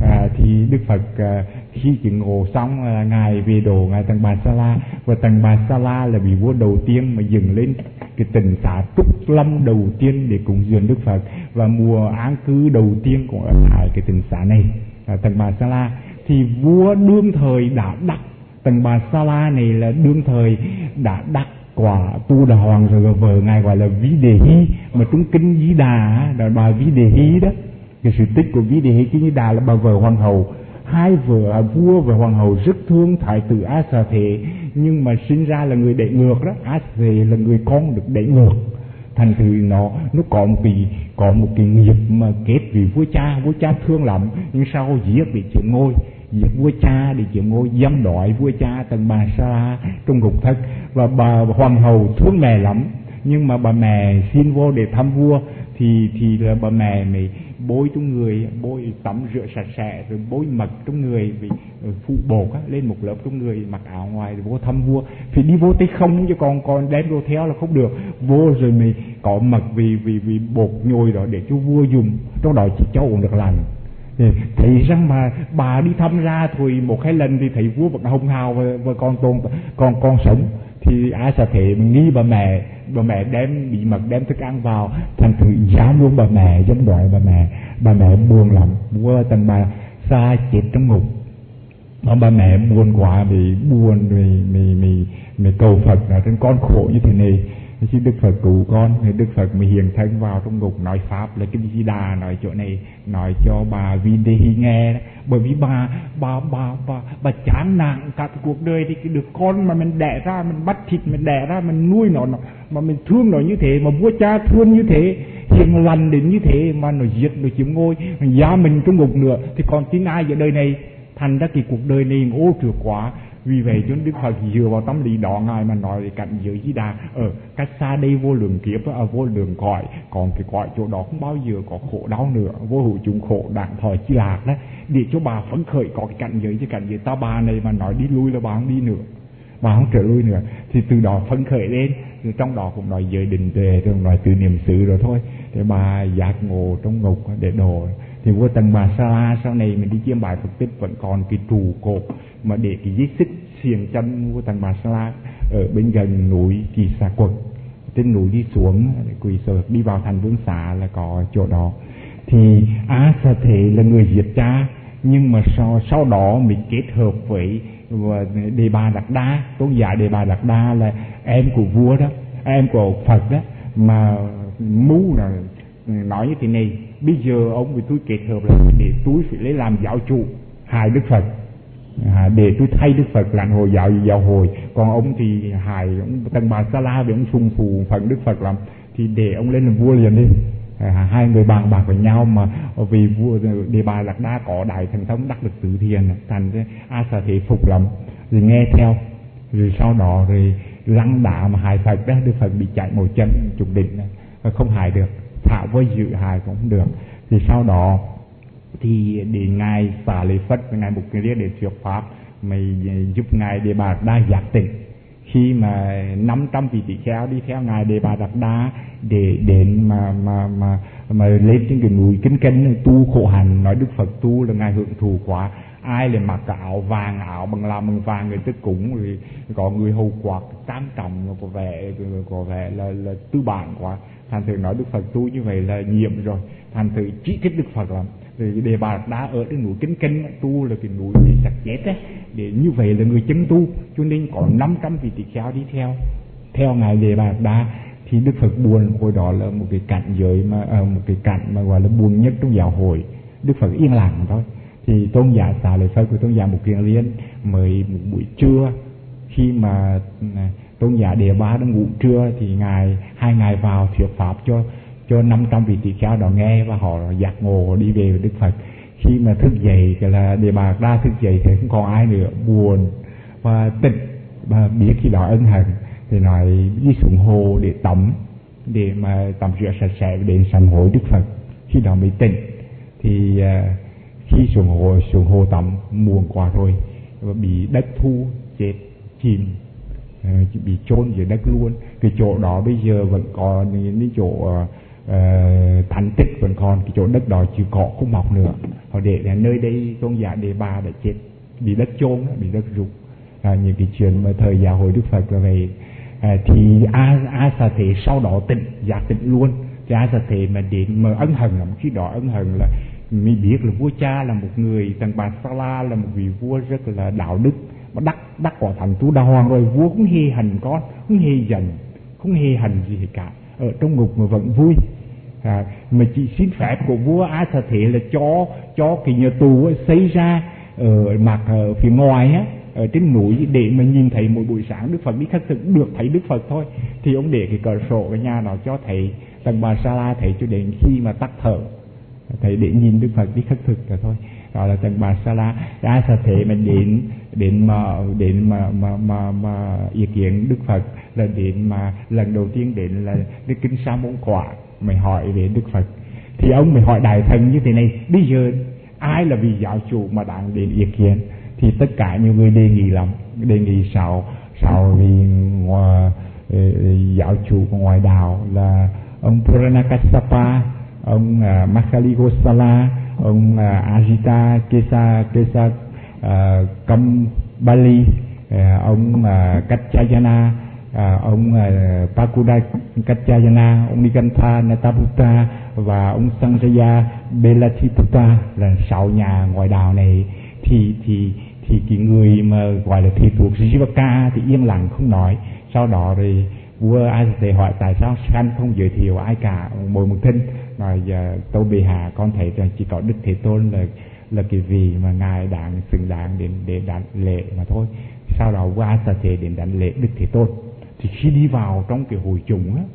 Thì Đức Phật khi chịu ngộ xong ngài về độ ngài Tần Bà Sala. Và Tần Bà Sala là vị vua đầu tiên mà dừng lên cái tịnh xá Trúc Lâm đầu tiên để cúng dường Đức Phật, và mùa án cư đầu tiên cũng ở lại cái tịnh xá này, Tần Bà Sala. Thì vua đương thời đã đắc, Tần Bà Sala này là đương thời đã đắc quả tu đà hoàng rồi, vợ ngài gọi là Ví Đề Hy, mà trong kinh Di Đà là bà Ví Đề Hy đó. Cái sự tích của Ví Đề Hy kinh Di Đà là bà vợ hoàng hậu. Hai vợ vua và hoàng hậu rất thương thái tử Á Xà Thế, nhưng mà sinh ra là người đẩy ngược đó. Á Xà Thế là người con được đẩy ngược, thành thử nó có một cái nghiệp mà kết vì vua cha thương lắm, nhưng sau giết bị chiếm ngôi, giết vua cha để chiếm ngôi, dâm đói vua cha Tần Bà Sala trong ngục thất. Và bà hoàng hậu thương mẹ lắm, nhưng mà bà mẹ xin vô để thăm vua thì là bà mẹ mới bôi trong người, bôi tắm rửa sạch sẽ, rồi bôi mật trong người, vì phụ bột á, lên một lớp trong người, mặc áo ngoài rồi vô thăm vua. Thì đi vô tay không, chứ còn đem vô theo là không được. Vô rồi mới có mật vì bột nhồi đó để cho vua dùng, trong đó chỉ cho uống được lành. Thấy rằng mà bà đi thăm ra thôi 1-2 lần thì thấy vua vẫn hồng hào và còn sống. Thì Á Xà Thế nghi bà mẹ đem bí mật đem thức ăn vào, thành thử dám luôn bà mẹ, dám đòi bà mẹ buồn lắm. Vua Tần Bà Sa chết trong ngục, bà mẹ buồn quá, bị buồn rồi cầu Phật là trên con khổ như thế này. Chứ Đức Phật cứu con, thì Đức Phật mới hiện thân vào trong ngục nói pháp là Kinh Di Đà, nói chỗ này nói cho bà Videhi nghe đó. Bởi vì bà chán nản cả cuộc đời thì cái đứa con mà mình đẻ ra, mình bắt thịt mình đẻ ra, mình nuôi nó mà mình thương nó như thế, mà vua cha thương như thế, hiền lành đến như thế mà nó giết, nó chiếm ngôi, giá mình trong ngục nữa thì còn tin ai ở đời này. Thành ra cái cuộc đời này ô trượt quá. Vì vậy cho Đức Phật dựa vào tâm lý đó Ngài mà nói về cảnh giới Di Đà cách xa đây vô lượng kiếp, vô lượng cõi, còn cái cõi chỗ đó không bao giờ có khổ đau nữa, vô hữu chúng khổ đặng thọ chi lạc đó, để cho bà phấn khởi có cái cảnh giới. Chứ cảnh giới ta bà này mà nói đi lui là bà không đi nữa, bà không trở lui nữa, thì từ đó phấn khởi lên. Rồi trong đó cũng nói giới định tuệ, rồi nói từ niệm xứ rồi thôi, để bà giác ngộ trong ngục để độ. Thì vua Tần Bà Sa La sau này mình đi chiêm bài Phật tích vẫn còn cái trụ cột mà để cái dây xích xiềng chân vua Tần Bà Sa La ở bên gần núi Kỳ Xà Quật. Trên núi đi xuống quỳ sở đi vào thành Vương Xá là có chỗ đó. Thì Á Sa Thế là người giết cha, nhưng mà sau đó mình kết hợp với Đề Bà Đạt Đa, tôn giả Đề Bà Đạt Đa là em của vua đó, em của Phật đó, mà mưu là nói như thế này: bây giờ ông với tôi kết hợp là để tôi phải lấy làm giáo chủ hại Đức Phật, để tôi thay Đức Phật làm hồi giáo hội, còn ông thì hại ông Tần Bà Sa La vì ông sùng phù phận Đức Phật lắm, thì để ông lên làm vua liền đi. Hai người bàn bạc với nhau, mà vì vua Đề Bà Đạt Đa có đại thần thông đắc lực tứ thiền, thành ra A Sa Thế phục lắm rồi nghe theo. Rồi sau đó rồi lăng đá mà hại Phật đó, Đức Phật bị chạy một chân trục định, không hại được, thả với dự hại cũng không được. Thì sau đó thì đến ngài Xá Lợi Phất và ngài Mục Kiền Liên để thuyết pháp, mày giúp ngài Đề Bà Đạt Đa giác tỉnh. Khi mà 500 vị tỷ kheo đi theo ngài Đề Bà Đạt Đa để đến mà lên trên cái núi Kinh Kinh tu khổ hạnh, nói Đức Phật tu là ngài hưởng thụ quá. Ai lại mặc cái áo vàng, áo bằng làm bằng vàng, người tức cúng, rồi có người hầu quạt tam trọng, có vẻ là tư bản quá. Thành thử nói Đức Phật tu như vậy là nhiệm rồi, thành thử chỉ thích Đức Phật lắm. Rồi Đề Bà Đạt Đa ở cái núi Kinh Kinh tu là cái núi bị sạch chết á, để như vậy là người chân tu, cho nên có 500 vị tỷ kheo đi theo ngài Đề Bà Đạt Đa. Thì Đức Phật buồn, hồi đó là một cái cảnh giới mà một cái cảnh mà gọi là buồn nhất trong giáo hội. Đức Phật yên lặng thôi. Thì tôn giả Xá Lợi Phất của tôn giả Mục Kiền Liên mới một buổi trưa, khi mà tôn giả Đề Bà đang ngủ trưa, thì hai ngài vào thuyết pháp cho 500 vị tỷ kheo đó nghe, và họ giác ngộ đi về với Đức Phật. Khi mà thức dậy thì là Đề Bà Đạt Đa thức dậy thì không còn ai nữa, buồn và tỉnh, và biết khi đó ân hận thì nói đi xuống hồ để tắm, để mà tắm rửa sạch sẽ đến sám hối Đức Phật. Khi đó mới tỉnh. Thì khi xuống hồ tắm muộn quá rồi, và bị đất thu chết chìm, bị chôn dưới đất luôn. Cái chỗ đó bây giờ vẫn còn những chỗ thánh tích, vẫn còn cái chỗ đất đó chỉ cỏ không mọc nữa. Họ để là nơi đây tôn giả Đề Bà đã chết, bị đất chôn, bị đất rụng. Những cái chuyện mà thời giáo hội Đức Phật là vậy. Thì A Sa Thế sau đó giác tỉnh luôn. Thì A Sa Thế mà đến mà ân hận lắm. Khi đó ân hận là mình biết là vua cha là một người, Tần Bà Sa La là một vị vua rất là đạo đức, mà đắc quả thành tu đà hoàng rồi, vua cũng hề hành con, không hề giận, không hề hành gì cả, ở trong ngục mà vẫn vui. Mà chỉ xin phép của vua A Sa Thế là cho cái nhà tù ấy, xây ra ở mặt ở phía ngoài á, ở trên núi, để mà nhìn thấy mỗi buổi sáng Đức Phật đi khất thực, được thấy Đức Phật thôi. Thì ông để cái cửa sổ cái nhà đó cho thấy Tần Bà Sa La, thấy cho đến khi mà tắt thở, thấy để nhìn Đức Phật đi khất thực rồi thôi. Đó là Tần Bà Sa La. A Sa Thế mà đến mà ý kiến Đức Phật là đến mà lần đầu tiên đến là Đức Kinh Sa Môn Quả mày hỏi về Đức Phật. Thì ông mày hỏi đại thần như thế này: bây giờ ai là vị giáo chủ mà đang đến ý kiến? Thì tất cả nhiều người đề nghị lắm, đề nghị sao vì giáo chủ của ngoại đạo là ông Purana Kassapa, ông Makkhali Gosala, ông Ajita Kesa Kambali, ông Kaccayana, ông Pakuda Kaccayana, ông Nikantha Nataputta và ông Sanjaya Belatiputta, là 6 nhà ngoại đạo này. Thì cái người mà gọi là thầy thuộc Jivaka thì yên lặng không nói. Sau đó rồi Vua A Xà Thề hỏi tại sao Khanh không giới thiệu ai cả, mỗi một thinh nói giờ tâu bệ hạ con thấy rằng chỉ có Đức Thế Tôn là cái vị mà ngài đáng xứng đáng để đảnh lễ mà thôi. Sau đó vua A Xà Thề đến đảnh lễ Đức Thế Tôn. Thì khi đi vào trong cái hội chúng á,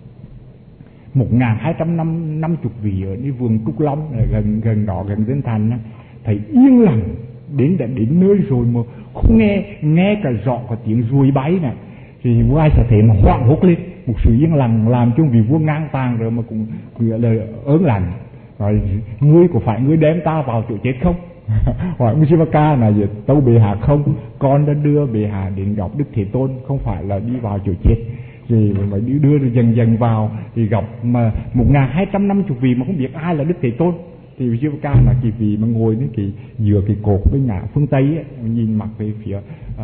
1250 vị ở cái vườn Trúc Long gần đó, gần Dân Thành á, thấy yên lặng, đến nơi rồi mà không nghe cả rõ có tiếng ruồi bay này. Thì vua A Xà Thề mà hoảng hốt lên, một sự yên lặng làm cho vị vua ngang tàng rồi mà cũng là ớn lạnh. Rồi ngươi có phải ngươi đem ta vào chỗ chết không? Hỏi Musivaka là tâu bệ hạ không, con đã đưa bệ hạ đến gặp Đức Thế Tôn, không phải là đi vào chỗ chết. Thì mà đưa dần dần vào thì gặp mà 1250 vị mà không biết ai là Đức Thế Tôn. Thì Musivaka là cái vị mà ngồi đến cái giữa cái cột với ngã phương Tây ấy, nhìn mặt về phía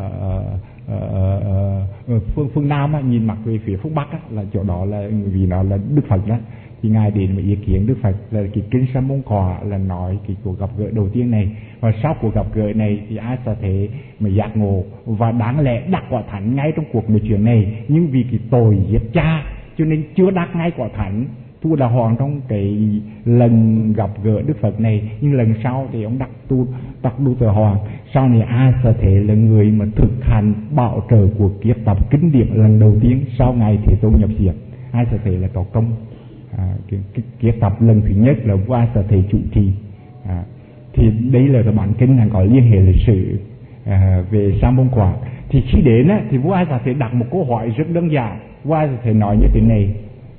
phương Nam á, nhìn mặt về phía phương Bắc á, là chỗ đó là vì nó là Đức Phật đó. Thì ngài đến mà ý kiến Đức Phật là cái kinh Sa Môn Cỏ là nói cái cuộc gặp gỡ đầu tiên này. Và sau cuộc gặp gỡ này thì A Xà Thế mà giác ngộ và đáng lẽ đắc quả thánh ngay trong cuộc nói chuyện này, nhưng vì cái tội giết cha cho nên chưa đắc ngay quả thánh. Tu Đà Hoàng trong cái lần gặp gỡ Đức Phật này, nhưng lần sau thì ông đắc Tu Đà Hoàng. Sau này A Xà Thế là người mà thực hành bảo trợ cuộc kiếp tập kinh điển lần đầu tiên sau ngày Thế Tôn nhập diệt. A Xà Thế là có công kiếp tập lần thứ nhất là vua A Xà Thế chủ trì. Thì đây là cái bản kinh có liên hệ lịch sử về Sa Môn Quả. Thì khi đến á, thì vua A Xà Thế đặt một câu hỏi rất đơn giản. Vua A Xà Thế nói như thế này: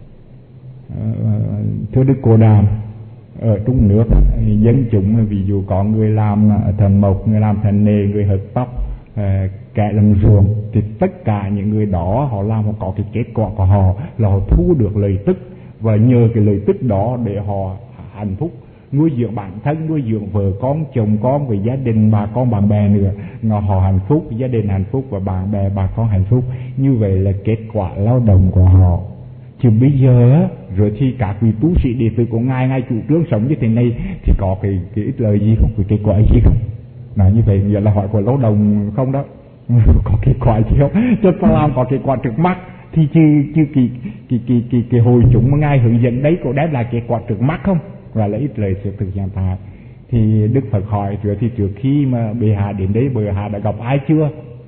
thưa Đức Cô Đàm, ở trong nước dân chúng ví dụ có người làm thần mộc, người làm thần nề, người hớt tóc, kẻ làm ruộng, thì tất cả những người đó họ làm họ có cái kết quả của họ là họ thu được lợi tức, và nhờ cái lợi tức đó để họ hạnh phúc, nuôi dưỡng bản thân, nuôi dưỡng vợ con, chồng con, và gia đình bà con bạn bè nữa. Họ hạnh phúc, gia đình hạnh phúc và bạn bè bà con hạnh phúc. Như vậy là kết quả lao động của họ. Chứ bây giờ rồi thì các vị tu sĩ đệ tử của ngài chủ trương sống như thế này thì có cái ít lời gì không, cái kết quả gì không? Nói như vậy nghĩa là hỏi của lao động không đó. Có kết quả gì không? Cho ta làm có kết quả trước mắt thì chứ cái hồi chúng mà ngài hướng dẫn đấy có đem lại kết quả trước mắt không? Và là ít lời sự thực hiện tại. Thì Đức Phật hỏi rồi thì trước khi mà bệ hạ đến đấy, bệ hạ đã gặp ai chưa?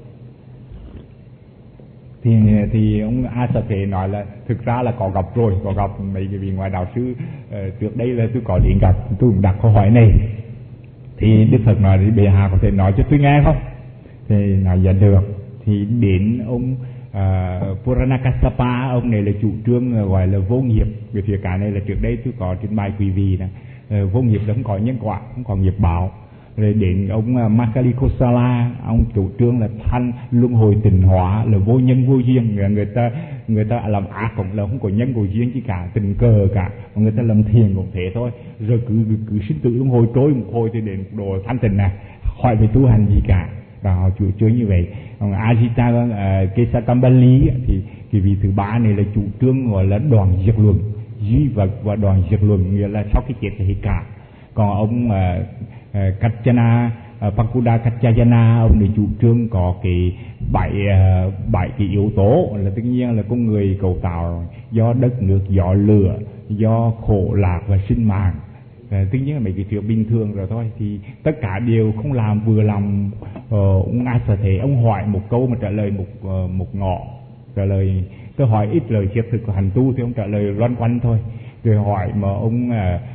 Thì ông A Xà Thế nói là thực ra là có gặp rồi, có gặp mấy cái vị ngoại đạo sư trước đây là tôi có đến gặp, tôi cũng đặt câu hỏi này. Thì Đức Phật nói thì bệ hạ có thể nói cho tôi nghe không? Thì nói dạ được. Thì đến ông Purana-Kassapa, ông này là chủ trương gọi là vô nghiệp. Về phía cả này là trước đây tôi có trình bày quý vị nè, vô nghiệp là không có nhân quả, không có nghiệp báo. Rồi đến ông Makalikosala, ông chủ trương là thanh luân hồi tịnh hóa, là vô nhân vô duyên. Người ta làm ác cũng là không có nhân vô duyên chứ cả, tình cờ cả. Người ta làm thiền cũng thế thôi. Rồi cứ sinh tử luân hồi, trôi một hồi thì đến đồ thanh tịnh này, hỏi về tu hành gì cả. Và họ chủ trương như vậy. Ông Ajita Kesakambali thì cái vị thứ ba này là chủ trương gọi là đoàn diệt luận, duy vật và đoàn diệt luận, nghĩa là sau khi chết thì cả. Còn ông Kachana Pakuda Kachayana, ông này chủ trương có cái bảy cái yếu tố, là tất nhiên là con người cầu tạo do đất nước, gió lửa, do khổ lạc và sinh mạng. Tất nhiên là mấy cái chuyện bình thường rồi thôi. Thì tất cả đều không làm vừa lòng ông A Xà Thế. Ông hỏi một câu mà trả lời một ngọ. Trả lời tôi hỏi ít lời thiết thực của hành tu thì ông trả lời loanh quanh thôi. Rồi hỏi mà ông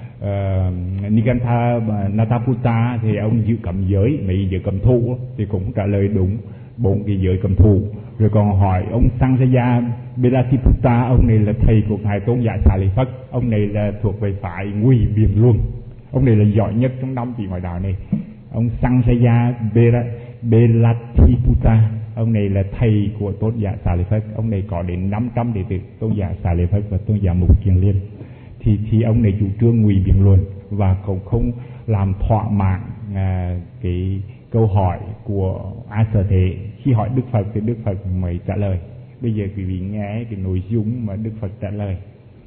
Nigantha Nataputta thì ông giữ cầm giới, mấy giữ cầm thụ thì cũng trả lời đúng 4 cái giới cầm thụ. Rồi còn hỏi ông Sanjaya Belatiputta, ông này là thầy của ngài Tôn giả Xá Lợi Phất, ông này là thuộc về phái Ngụy Biện Luân, ông này là giỏi nhất trong 5 vị ngoại đạo này. Ông Sanjaya Belatiputta, ông này là thầy của Tôn giả Xá Lợi Phất, ông này có đến 500 đệ tử Tôn giả Xá Lợi Phất và Tôn giả Mục Kiền Liên. Thì ông này chủ trương Ngụy Biện Luận và cũng không làm thỏa mãn cái câu hỏi của A Xà Thế. Khi hỏi Đức Phật thì Đức Phật mới trả lời. Bây giờ quý vị nghe cái nội dung mà Đức Phật trả lời.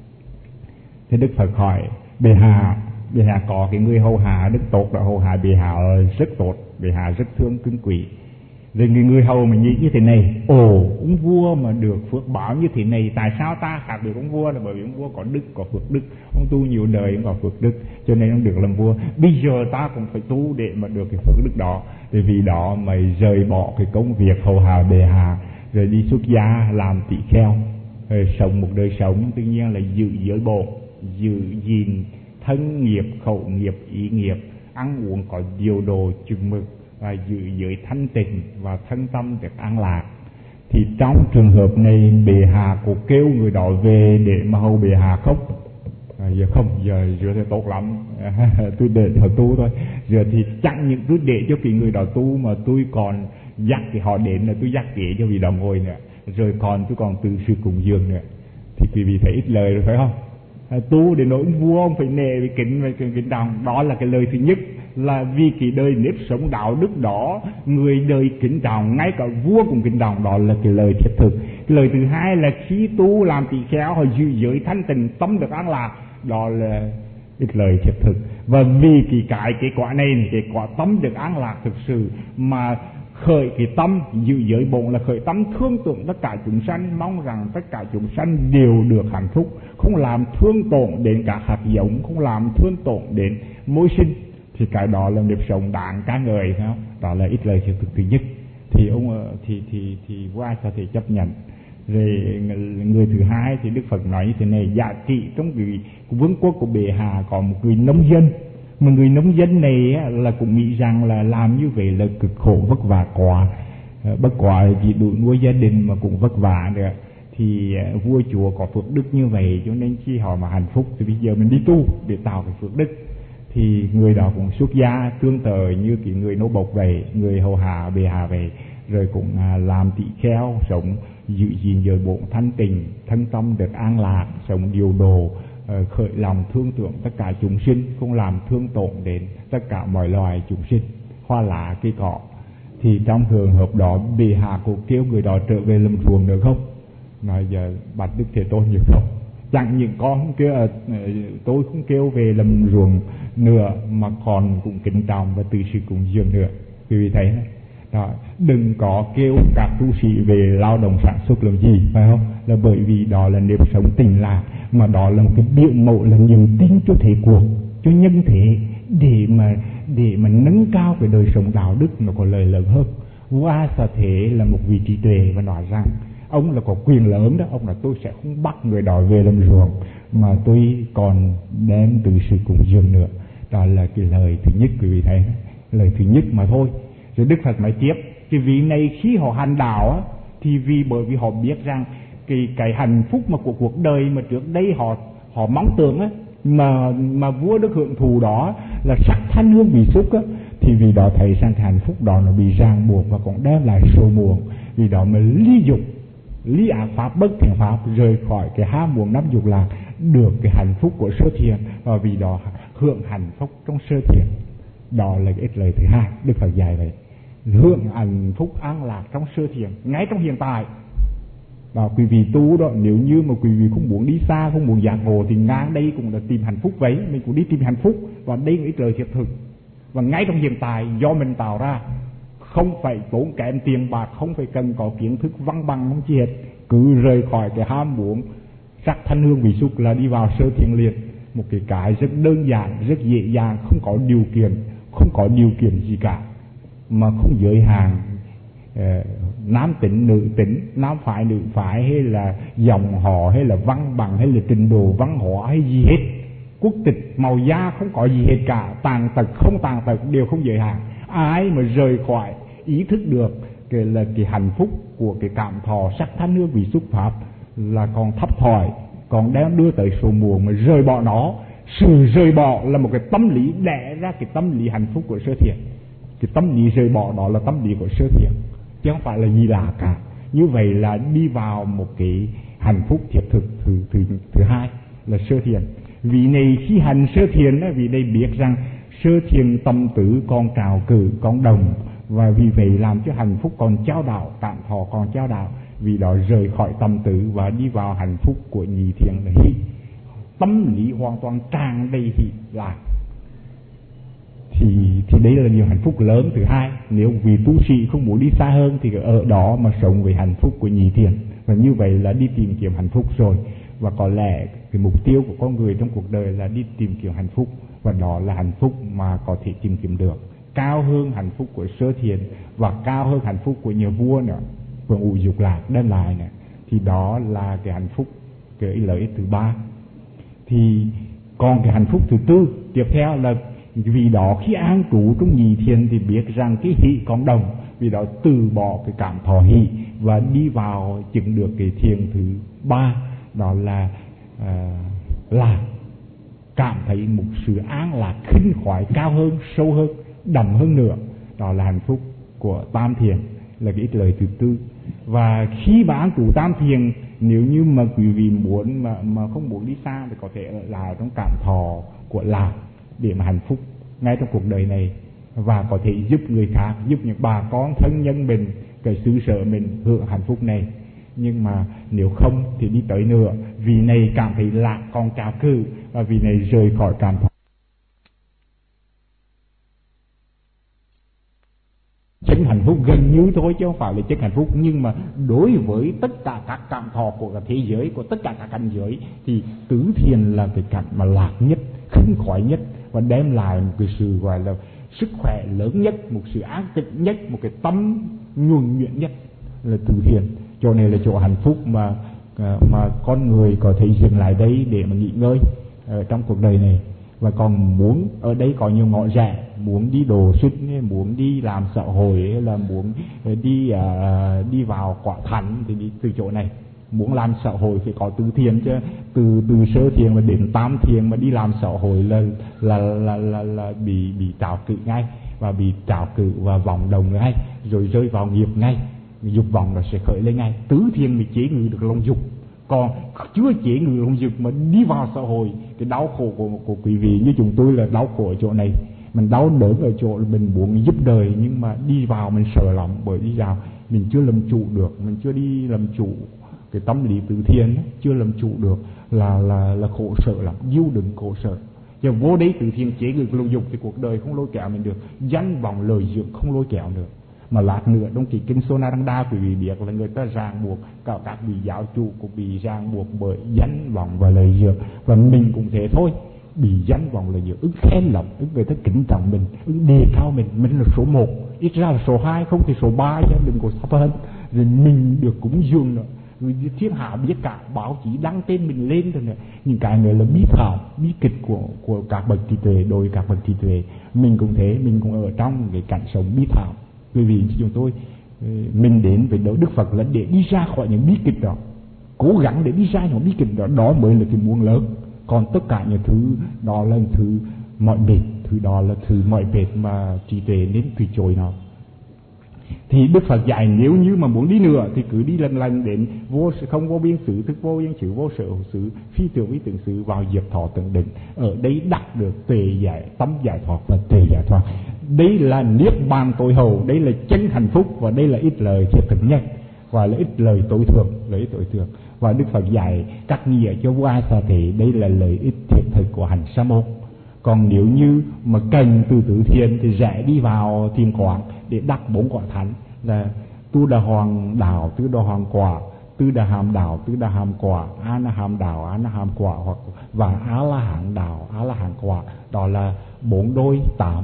Thì Đức Phật hỏi bệ hạ có cái người hầu hạ đức tốt, là hầu hạ bệ hạ rất tốt, bệ hạ rất thương kính quý. Rồi người hầu mình nghĩ như thế này: ồ, ông vua mà được phước báo như thế này, tại sao ta khác được ông vua? Là bởi vì ông vua có đức, có phước đức, ông tu nhiều đời ông có phước đức, cho nên ông được làm vua. Bây giờ ta cũng phải tu để mà được cái phước đức đó. Để vì đó mày rời bỏ cái công việc hầu hạ bệ hạ, rồi đi xuất gia làm tỳ kheo, rồi sống một đời sống tự nhiên là giữ giới bổn, giữ gìn thân nghiệp, khẩu nghiệp, ý nghiệp, ăn uống có điều độ chừng mực, và giữ giới thanh tịnh và thân tâm được an lạc. Thì trong trường hợp này, bệ hạ có kêu người đó về để mà hầu bệ hạ không? Giờ không, giờ thì tốt lắm. Tôi để họ tu thôi. Giờ thì chẳng những tôi để cho cái người đó tu, mà tôi còn dắt cái họ đến, là tôi dắt ghế cho vị đó ngồi nữa, rồi còn tôi còn từ sự cúng dường nữa. Thì quý vị thấy ít lời rồi phải không? Tu để nỗi vua ông phải nề với kính trọng. Đó là cái lời thứ nhất, là vì cái đời nếp sống đạo đức đó, người đời kính trọng, ngay cả vua cũng kính trọng. Đó là cái lời thiết thực. Cái lời thứ hai là khi tu làm tỳ kheo, họ giữ giới thanh tịnh, tâm được an lạc. Đó là cái lời thiết thực. Và vì cái quả này, cái quả tâm được an lạc thực sự, mà khởi cái tâm giữ giới bổn là khởi tâm thương tưởng tất cả chúng sanh, mong rằng tất cả chúng sanh đều được hạnh phúc, không làm thương tổn đến cả hạt giống, không làm thương tổn đến môi sinh. Thì cái đó là nếp sống đáng ca ngợi, phải không? Đó là ít lời thiết thực thứ nhất. Thì ông thì qua có thể chấp nhận. Rồi người thứ hai thì Đức Phật nói như thế này: giá trị trong cái vương quốc của bệ hạ có một người nông dân, mà người nông dân này là cũng nghĩ rằng là làm như vậy là cực khổ vất vả quá, bất quá chỉ đủ nuôi gia đình mà cũng vất vả nữa. Thì vua chúa có phước đức như vậy, cho nên khi họ mà hạnh phúc thì bây giờ mình đi tu để tạo cái phước đức. Thì người đó cũng xuất gia tương tự như cái người nô bộc vậy, người hầu hạ bệ hạ vậy, rồi cũng làm tỳ kheo, sống giữ gìn giới bổn thanh tịnh, thân tâm được an lạc, sống điều độ, khởi lòng thương tưởng tất cả chúng sinh, không làm thương tổn đến tất cả mọi loài chúng sinh, hoa lá cây cỏ. Thì trong trường hợp đó, bệ hạ cũng kêu người đó trở về làm ruộng được không? Nói giờ bạch Đức Thế Tôn nhiều không? Chẳng những con kêu tôi không kêu về làm ruộng nữa, mà còn cũng kính trọng và từ sự cúng dường nữa. Quý vị thấy đó, đừng có kêu các tu sĩ về lao động sản xuất làm gì, phải không? Là bởi vì đó là nếp sống tình lạc, mà đó là một cái biểu mẫu, là niềm tin cho thế cuộc, cho nhân thể, để mà nâng cao cái đời sống đạo đức nó có lời lớn hơn. Vua Sa Thế là một vị trí tuệ và nói rằng ông là có quyền lớn đó, ông là tôi sẽ không bắt người đó về làm ruộng, mà tôi còn đem từ sự cúng dường nữa. Đó là cái lời thứ nhất, quý vị thấy, lời thứ nhất mà thôi. Rồi Đức Phật nói tiếp, cái vị này khi họ hành đạo á, thì bởi vì họ biết rằng cái hạnh phúc mà của cuộc đời mà trước đây họ mong tưởng á, mà vua được hưởng thụ đó là sắc thanh hương vị xúc á, thì vì đó thấy rằng cái hạnh phúc đó nó bị ràng buộc và cũng đem lại sầu muộn. Vì đó mà ly dục, ly ác pháp, bất thiện pháp, rời khỏi cái ham muốn năm dục lạc, được cái hạnh phúc của sơ thiền, và vì đó hưởng hạnh phúc trong sơ thiền. Đó là cái ít lời thứ hai Đức Phật dạy vậy, hưởng hạnh phúc an lạc trong sơ thiền ngay trong hiện tại. Đó, quý vị tu đó, nếu như mà quý vị không muốn đi xa, không muốn giác ngộ, thì ngang đây cũng là tìm hạnh phúc vậy. Mình cũng đi tìm hạnh phúc, và đây là ít lời thiết thực. Và ngay trong hiện tại do mình tạo ra, không phải tốn kém tiền bạc, không phải cần có kiến thức văn bằng, không chi hết, cứ rời khỏi cái ham muốn sắc thanh hương vị xúc là đi vào sơ thiền liệt. Một cái rất đơn giản, rất dễ dàng, không có điều kiện gì cả, mà không giới hạn nam tính nữ tính, nam phái nữ phái, hay là dòng họ, hay là văn bằng, hay là trình độ văn hóa, hay gì hết, quốc tịch, màu da, không có gì hết cả, tàn tật không tàn tật, đều không giới hạn. Ai mà rời khỏi ý thức được cái hạnh phúc của cái cảm thọ sắc thanh hương vị xúc pháp là còn thấp thỏi, còn đang đưa tới số muộn, mà rời bỏ nó. Sự rời bỏ là một cái tâm lý đẻ ra cái tâm lý hạnh phúc của sơ thiền. Cái tâm lý rời bỏ đó là tâm lý của sơ thiền, chứ không phải là gì lạ cả. Như vậy là đi vào một cái hạnh phúc thiết thực thứ hai là sơ thiền. Vì này khi hành sơ thiền, vì đây biết rằng sơ thiền tâm tử còn trào cử, còn đồng, và vì vậy làm cho hạnh phúc còn chao đảo, tạm thọ còn chao đảo. Vì đó rời khỏi tâm tử và đi vào hạnh phúc của nhị thiền là hỷ. Tâm lý hoàn toàn tràn đầy hỷ lạc. thì đấy là niềm hạnh phúc lớn. Thứ hai, nếu vị tu sĩ không muốn đi xa hơn thì ở đó mà sống với hạnh phúc của nhị thiền, và như vậy là đi tìm kiếm hạnh phúc rồi. Và có lẽ cái mục tiêu của con người trong cuộc đời là đi tìm kiếm hạnh phúc, và đó là hạnh phúc mà có thể tìm kiếm được, cao hơn hạnh phúc của sơ thiền và cao hơn hạnh phúc của nhà vua nữa, của ngũ dục lạc đem lại nữa. Thì đó là cái hạnh phúc, cái lợi ích thứ ba. Thì còn cái hạnh phúc thứ tư tiếp theo là vì đó khi an trú trong nhị thiền thì biết rằng cái hỷ cộng đồng, vì đó từ bỏ cái cảm thọ hỷ và đi vào chứng được cái thiền thứ ba, đó là lạc, cảm thấy một sự an lạc khinh khoái cao hơn, sâu hơn, đậm hơn nữa. Đó là hạnh phúc của tam thiền, là cái ích lợi thứ tư. Và khi mà an trú tam thiền, nếu như mà quý vị muốn mà không muốn đi xa thì có thể ở lại trong cảm thọ của lạc để mà hạnh phúc ngay trong cuộc đời này, và có thể giúp người khác, giúp những bà con thân nhân mình, cái xứ sở mình hưởng hạnh phúc này. Nhưng mà nếu không thì đi tới nữa, vì này cảm thấy lạc còn trào cử, và vì này rời khỏi cảm thọ. Chân hạnh phúc gần như thôi chứ không phải là chân hạnh phúc, nhưng mà đối với tất cả các cảm thọ của cả thế giới, của tất cả các cảnh giới, thì tứ thiền là cái cảnh mà lạc nhất, khinh khoái nhất, và đem lại một cái sự gọi là sức khỏe lớn nhất, một sự an tịnh nhất, một cái tâm nhuần nhuyễn nhất là tứ thiền. Chỗ này là chỗ hạnh phúc mà con người có thể dừng lại đây để mà nghỉ ngơi trong cuộc đời này. Và còn muốn ở đây có nhiều ngõ rẽ, muốn đi đồ xuất, muốn đi làm xã hội, hay là muốn đi vào quả thánh thì đi từ chỗ này. Muốn làm xã hội thì có tứ thiền, chứ từ sơ thiền mà đến tam thiền mà đi làm xã hội là bị trào cự ngay, và bị trào cự và vọng động ngay, rồi rơi vào nghiệp ngay, dục vọng là sẽ khởi lên ngay. Tứ thiền mới chế ngự được lòng dục, còn chưa chế ngự lòng dục mà đi vào xã hội, cái đau khổ của quý vị như chúng tôi là đau khổ ở chỗ này. Mình đau đớn ở chỗ là mình muốn giúp đời, nhưng mà đi vào mình sợ lắm, bởi đi vào mình chưa làm chủ được, mình chưa đi làm chủ cái tâm lý tứ thiền, chưa làm chủ được là khổ sở lắm, yêu đựng khổ sở. Giờ vô đấy tứ thiền chế ngự lòng dục thì cuộc đời không lôi kéo mình được, danh vọng lời dưỡng không lôi kéo được. Mà lát nữa trong cái kinh Sonaranda quý vị biết là người ta ràng buộc, các vị giáo chủ cũng bị ràng buộc bởi danh vọng và lời dưỡng, và mình cũng thế thôi, bị danh vọng lời dưỡng, khen lắm, người ta kính trọng mình, đề cao mình là số 1, ít ra là số 2, không thì số 3 chứ đừng có sắp hơn, rồi mình được cúng dường nữa. Người thiên hạ biết cả, báo chí đăng tên mình lên rồi nữa. Những cái nữa là bí thảo, bí kịch của các bậc trí tuệ, đối các bậc trí tuệ. Mình cũng thế, mình cũng ở trong cái cảnh sống bí thảo. Bởi vì chúng tôi, mình đến với Đức Phật là để đi ra khỏi những bí kịch đó, cố gắng để đi ra những bí kịch đó, đó mới là cái muôn lớn. Còn tất cả những thứ đó là thứ mọi mệt, thứ đó là thứ mọi mệt mà trí tuệ nên từ chối nó. Thì Đức Phật dạy nếu như mà muốn đi nữa thì cứ đi lần đến không vô biên xứ, thức vô biên xứ, vô sở hữu xứ, phi tưởng vi tưởng xứ, vào diệt thọ tận định. Ở đây đắc được tuệ giải, tâm giải thoát và tuệ giải thoát. Đây là niết bàn tối hậu, đây là chân hạnh phúc, và đây là ích lợi thiết thực nhất, và là ích lợi tối thượng, lợi ích tối thượng. Và Đức Phật dạy các nghĩa cho vô ai xa thể, đây là lợi ích thiết thực của hành sa môn. Còn nếu như mà cần từ tứ thiền thì rẽ đi vào thiền quán để đắc 4 quả thánh, là tu đà hoàng đạo, tứ đà hoàng quả, tứ đà hàm đạo, tứ đà hàm quả, a na hàm đạo, a na hàm quả, hoặc và á la hán đạo, á la hán quả. Đó là 4 đôi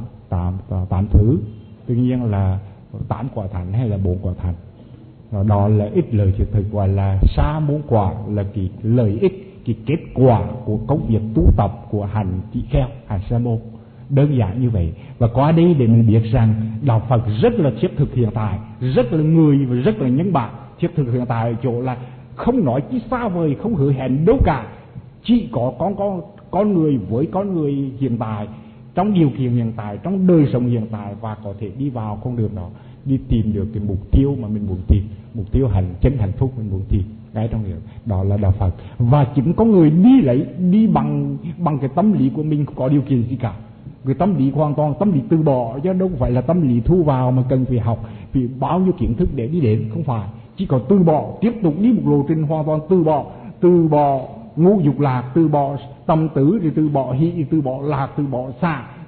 8 thứ. Tuy nhiên là 8 quả thánh hay là 4 quả thánh. Đó là ích lợi thiết thực, gọi là sa môn quả, là cái lợi ích, cái kết quả của công việc tu tập của hành trị kheo, hành sa môn. Đơn giản như vậy. Và qua đây để mình biết rằng đạo Phật rất là thiết thực hiện tại, rất là người và rất là nhân bản. Thiết thực hiện tại ở chỗ là không nói chi xa vời, không hứa hẹn đâu cả, chỉ có con người với con người hiện tại, trong điều kiện hiện tại, trong đời sống hiện tại, và có thể đi vào con đường đó, đi tìm được cái mục tiêu mà mình muốn tìm, mục tiêu chân hạnh phúc mình muốn tìm ngay trong đó là đạo Phật. Và chính có người đi bằng cái tâm lý của mình, không có điều kiện gì cả. Cái tâm lý hoàn toàn tâm lý từ bỏ, chứ đâu phải là tâm lý thu vào mà cần phải học vì bao nhiêu kiến thức để đi đến, không phải. Chỉ có từ bỏ, tiếp tục đi một lộ trình hoàn toàn từ bỏ ngũ dục lạc, từ bỏ tâm tứ, thì từ bỏ hỷ, từ bỏ lạc, từ bỏ xả,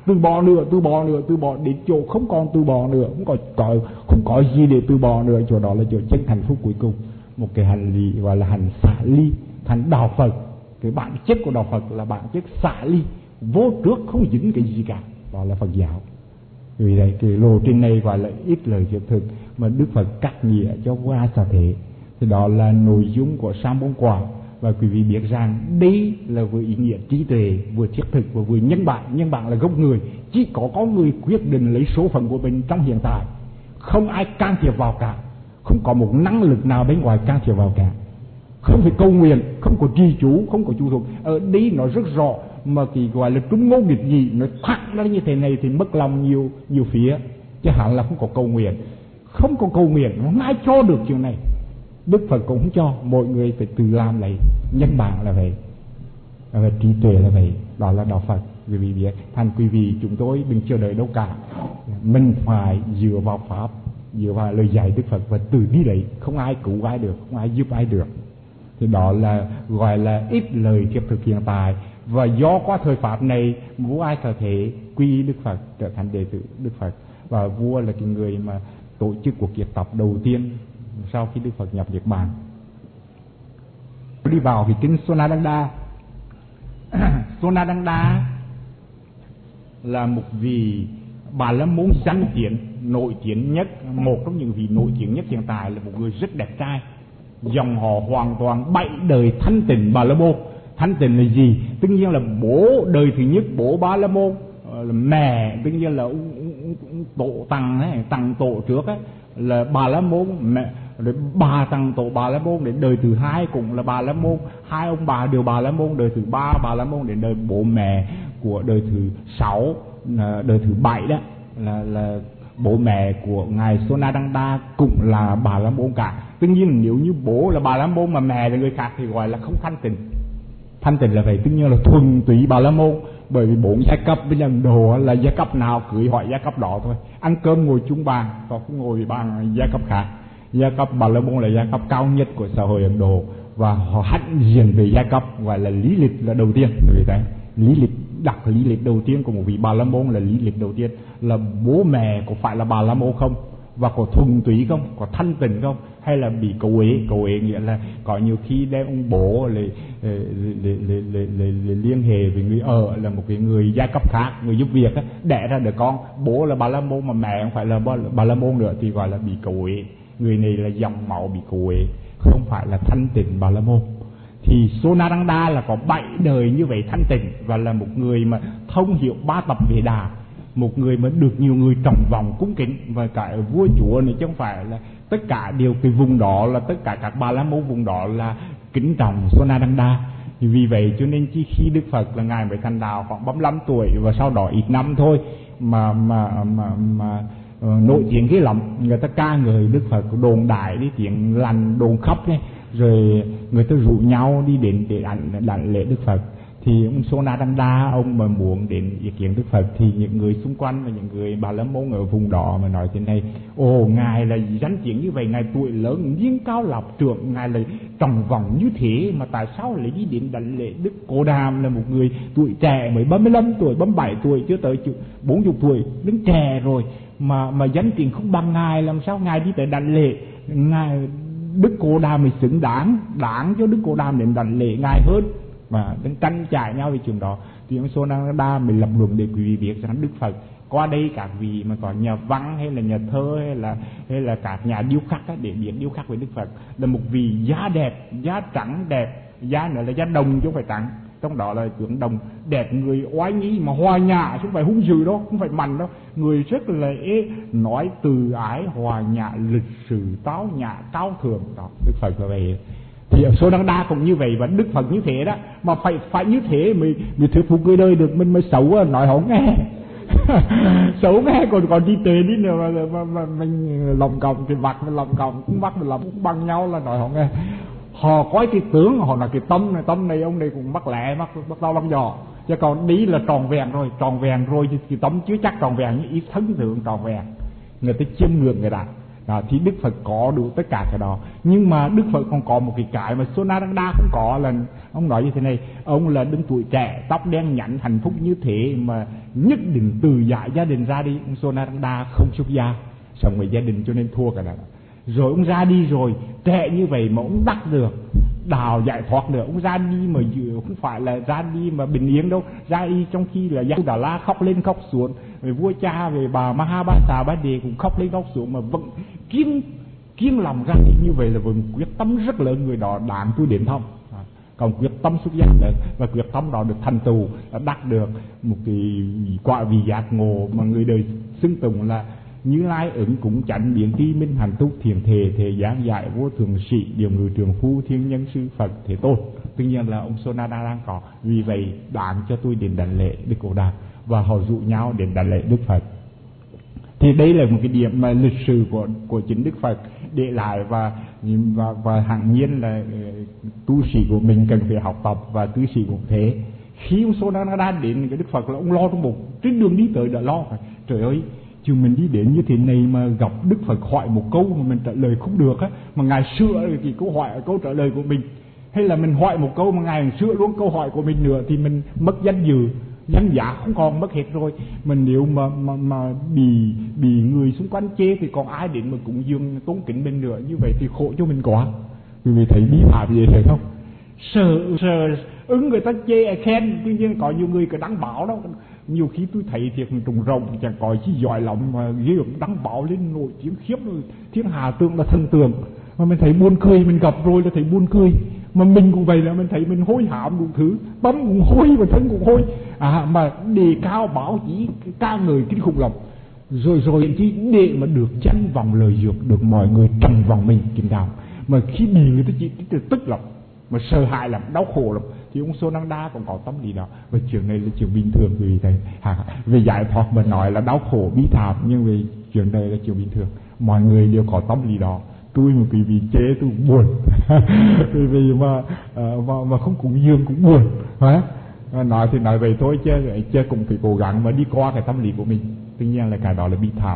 từ bỏ đến chỗ không còn từ bỏ nữa, không có gì để từ bỏ nữa. Chỗ đó là chỗ chân hạnh phúc cuối cùng, một cái hành lý gọi là hành xả ly. Thành đạo Phật, cái bản chất của đạo Phật là bản chất xả ly, vô trước không dính cái gì cả, đó là Phật giáo. Vì vậy cái lộ trình này gọi là ít lời thiết thực mà Đức Phật cắt nghĩa cho qua xả thế. Thì đó là nội dung của Sám Bốn Quả. Và quý vị biết rằng đây là vừa ý nghĩa trí tuệ, vừa thiết thực và vừa nhân bản. Nhân bản là gốc người, chỉ có người quyết định lấy số phận của mình trong hiện tại, không ai can thiệp vào cả, không có một năng lực nào bên ngoài can thiệp vào cả, không phải cầu nguyện, không có trì chú, không có chú thuộc. Ở đây nó rất rõ, mà kỳ gọi là trung ngôn nghịch gì, nó thẳng ra như thế này thì mất lòng nhiều phía. Chứ hẳn là không có cầu nguyện, không ai cho được chuyện này. Đức Phật cũng không cho, mọi người phải tự làm lấy. Nhân bản là vậy, và trí tuệ là vậy, đó là đạo Phật. Quý vị biết, thành quý vị chúng tôi đừng chờ đợi đâu cả, mình phải dựa vào pháp, dựa vào lời dạy Đức Phật và tự đi đấy. Không ai cứu ai được, không ai giúp ai được. Thì đó là gọi là ít lời thiết thực hiện tại. Và do qua thời pháp này, vua Ai Thờ Thế quy Đức Phật trở thành đệ tử Đức Phật, và vua là cái người mà tổ chức cuộc kiệt tập đầu tiên sau khi Đức Phật nhập Niết Bàn. Đi vào cái kinh Sonadanda. Sonadanda là một vị Bà La Môn danh tiếng nổi tiếng nhất, một trong những vị nổi tiếng nhất hiện tại, là một người rất đẹp trai, dòng họ hoàn toàn 7 đời thanh tịnh Bà La Môn. Thanh tịnh là gì? Tất nhiên là bố đời thứ nhất, bố Bà La Môn, mẹ tất nhiên là tổ tăng tổ trước ấy, là Bà La Môn, mẹ rồi bà tăng tổ Bà La Môn, đến đời thứ hai cũng là Bà La Môn, hai ông bà đều Bà La Môn, đời thứ ba Bà La Môn, đến đời bố mẹ của đời thứ 6, đời thứ 7 đó là bố mẹ của ngài Sonadanda cũng là Bà La Môn cả. Tất nhiên nếu như bố là Bà La Môn mà mẹ là người khác thì gọi là không thanh tịnh. Thanh tịnh là vậy, tất nhiên là thuần túy Bà La Môn. Bởi vì 4 giai cấp bên Ấn Độ là giai cấp nào cưới hỏi giai cấp đó thôi, ăn cơm ngồi chung bàn, còn không ngồi bàn giai cấp khác. Giai cấp Bà La Môn là giai cấp cao nhất của xã hội Ấn Độ, và họ hãnh diện về giai cấp, gọi là lý lịch là đầu tiên. Vì thế lý lịch đầu tiên của một vị Bà La Môn là lý lịch đầu tiên là bố mẹ có phải là Bà La Môn không, và có thuần túy không, có thanh tịnh không, hay là bị cấu ế nghĩa là có nhiều khi đem ông bố liên hệ với người là một cái người giai cấp khác, người giúp việc á, đẻ ra đứa con bố là Bà La Môn mà mẹ không phải là Bà La Môn nữa thì gọi là bị cấu ế. Người này là dòng máu bị cấu ế, không phải là thanh tịnh Bà La Môn. Thì Sonadanda là có 7 đời như vậy thanh tịnh, và là một người mà thông hiểu 3 tập Vệ Đà, một người mà được nhiều người trọng vọng cúng kính. Và cả vua chúa này chứ không phải là tất cả đều cái vùng đó, là tất cả các Bà La Môn vùng đó là kính trọng Sonadanda. Thì vì vậy cho nên khi Đức Phật là ngài mới thành đạo khoảng 35 tuổi, và sau đó ít năm thôi mà nổi tiếng cái lắm, người ta ca ngợi Đức Phật, đồn đại đi tiếng lành đồn khắp đấy, rồi người ta rủ nhau đi đến để đảnh lễ Đức Phật. Thì ông Sonadanda, ông mà muốn đến ý kiến Đức Phật thì những người xung quanh và những người Bà La Môn ở vùng đó mà nói thế này: ồ, ngài là danh tiếng như vậy, ngài tuổi lớn niên cao lập trưởng, ngài lại trọng vọng như thế, mà tại sao lại đi đến đảnh lễ Đức Cô Đàm, là một người tuổi trẻ mới 35 tuổi 37 tuổi, chưa tới 40 tuổi, đứng trẻ rồi mà danh tiếng không bằng ngài, làm sao ngài đi tới đảnh lễ ngài Đức Cô Đàm mới xứng đáng cho Đức Cô Đàm đến đảnh lễ ngài hơn, mà đang tranh chạy nhau về chuyện đó. Thì ông Sonadanda mới lập luận để quý vị biết rằng Đức Phật qua đây, các vị mà có nhà văn hay là nhà thơ hay là các nhà điêu khắc á, để biết điêu khắc với Đức Phật là một vị da đẹp, da trắng đẹp, da nữa là da đồng chứ không phải trắng, trong đó là tướng đồng đẹp, người oai nghi mà hòa nhã chứ không phải hung dữ đâu, không phải mạnh đâu, người rất là nói từ ái, hòa nhã, lịch sự, táo nhã, cao thượng đó. Đức Phật là vậy. Thì ở Sonadanda cũng như vậy, và Đức Phật như thế đó, mà phải như thế mới thuyết phục người đời được. Mình mới xấu nói không nghe xấu nghe còn đi tệ đi nữa mà mình lòng cộng thì vặt mình lòng cộng cũng bắt mình lòng cũng bằng nhau là nói không nghe. Họ có cái tướng, họ là cái tâm này ông này cũng mắc lẹ mắc to lắm dò, chứ còn đi là tròn vẹn rồi thì cái tâm chưa chắc tròn vẹn, như ý thân thượng tròn vẹn, người ta chiêm ngưỡng người ta. Thì Đức Phật có đủ tất cả cái đó. Nhưng mà Đức Phật còn có một cái mà Sonadanda không có, là ông nói như thế này: ông là đứng tuổi trẻ, tóc đen nhẵn, hạnh phúc như thế, mà nhất định từ giải gia đình ra đi. Ông Sonadanda không xuất gia, sống với gia đình cho nên thua cả đó. Rồi ông ra đi rồi, trẻ như vậy mà ông đắc được đạo giải thoát được. Ông ra đi mà không phải là ra đi mà bình yên đâu, ra đi trong khi là Giang Đà La khóc lên khóc xuống, về vua cha, về bà Mahabharata Bá Đề cũng khóc lên khóc xuống, mà vẫn kiên lòng ra đi. Như vậy là với quyết tâm rất lớn, người đó đáng tôi đến thông. Còn quyết tâm xuất gia lớn và quyết tâm đó được thành tựu, đắc được một cái quả vị giác ngộ mà người đời xưng tụng là Như Lai ứng cúng chánh biến tri minh hạnh túc thiền thể thể giảng giải vô thượng sĩ điều ngự trường phu thiên nhân sư Phật Thế Tôn. Tuy nhiên là ông Sonada đang có, vì vậy đáng cho tôi đến đảnh lễ Đức Cổ Đàm, và họ dụ nhau đến đảnh lễ Đức Phật. Thì đây là một cái điểm mà lịch sử của chính Đức Phật để lại, và hẳn nhiên là tu sĩ của mình cần phải học tập, và tu sĩ cũng thế. Khi ông Sonada đến cái Đức Phật là ông lo trong bụng, trên đường đi tới đã lo. Trời ơi, chứ mình đi đến như thế này mà gặp Đức Phật hỏi một câu mà mình trả lời không được á, mà Ngài sửa cái câu trả lời của mình, hay là mình hỏi một câu mà Ngài sửa luôn câu hỏi của mình nữa, thì mình mất danh dự, danh giá không còn, mất hết rồi. Mình nếu mà bị người xung quanh chê thì còn ai đến mà cũng dường tôn kính mình nữa, như vậy thì khổ cho mình quá. Vì thấy bí phạm gì phải không? Sợ ứng người ta chê khen, tuy nhiên có nhiều người cứ đăng báo đó. Nhiều khi tôi thấy thiệt trùng rồng chẳng có chi giỏi lắm mà ghê đăng báo lên nổi tiếng khiếp rồi, thiên hà tượng là thần tượng, mà mình thấy buồn cười, mình gặp rồi là thấy buồn cười. Mà mình cũng vậy, là mình thấy mình hối hãm đủ thứ, tâm cũng hối và thân cũng hối, mà đề cao báo chí ca ngợi kinh khủng lắm. Rồi chỉ để mà được danh vọng lời dược, được mọi người trần vòng mình kính đạo, mà khi bị người ta chỉ tức lắm, mà sợ hãi lắm, đau khổ lắm. Thì ông Sonanda còn có tâm lý đó, và chuyện này là chuyện bình thường. Vì thế về giải thoát mà nói là đau khổ bí thảm, nhưng về chuyện này là chuyện bình thường, mọi người đều có tâm lý đó. Tôi mà quý vị chế tôi cũng buồn vì mà không cúng dường cũng buồn. Nói thì nói vậy thôi, chứ cũng phải cố gắng mà đi qua cái tâm lý của mình. Tuy nhiên là cái đó là bi thảm.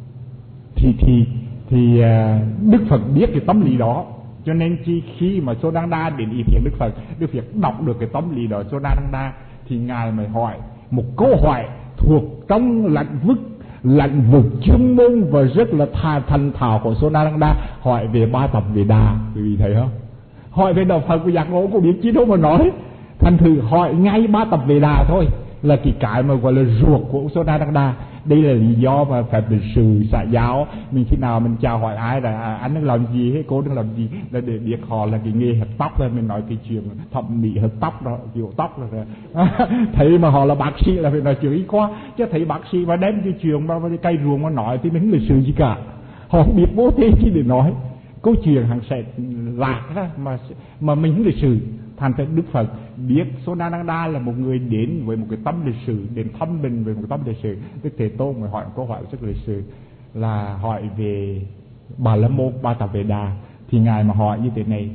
Thì Đức Phật biết cái tâm lý đó, cho nên khi mà Sonanda đến ý kiến Đức Phật đọc được cái tâm lý đó Sonanda, thì Ngài mới hỏi một câu hỏi thuộc trong lãnh vực chuyên môn và rất là thành thạo của Sonanda, hỏi về ba tập Về Đà. Quý vị thấy không? Hỏi về đạo Phật của giác ngộ, có biết chi đâu mà nói. Thành thử hỏi ngay ba tập Về Đà thôi là cái mà gọi là ruột của ông Sonadanda. Đây là lý do mà phép lịch sử xã giáo, mình khi nào mình chào hỏi ai là anh đang làm gì hay cô đang làm gì, là để biết họ là cái nghề hớt tóc. Là mình nói cái chuyện thẩm mỹ hớt tóc đó, kiểu tóc rồi thấy mà họ là bác sĩ là phải nói chuyện y khoa, chứ thấy bác sĩ mà đem cái chuyện mà cây ruộng mà nói thì mình không lịch sử gì cả, họ không biết bố thế chi để nói. Câu chuyện hắn sẽ lạc ra mà mình không lịch sử. Thành ra Đức Phật biết Sonadanda là một người đến với một cái tâm lịch sử, đến thăm mình với một cái tâm lịch sử. Đức Thế Tôn mới hỏi một câu hỏi rất lịch sử, là hỏi về Bà La Môn, ba tập Về Đà. Thì Ngài mà hỏi như thế này,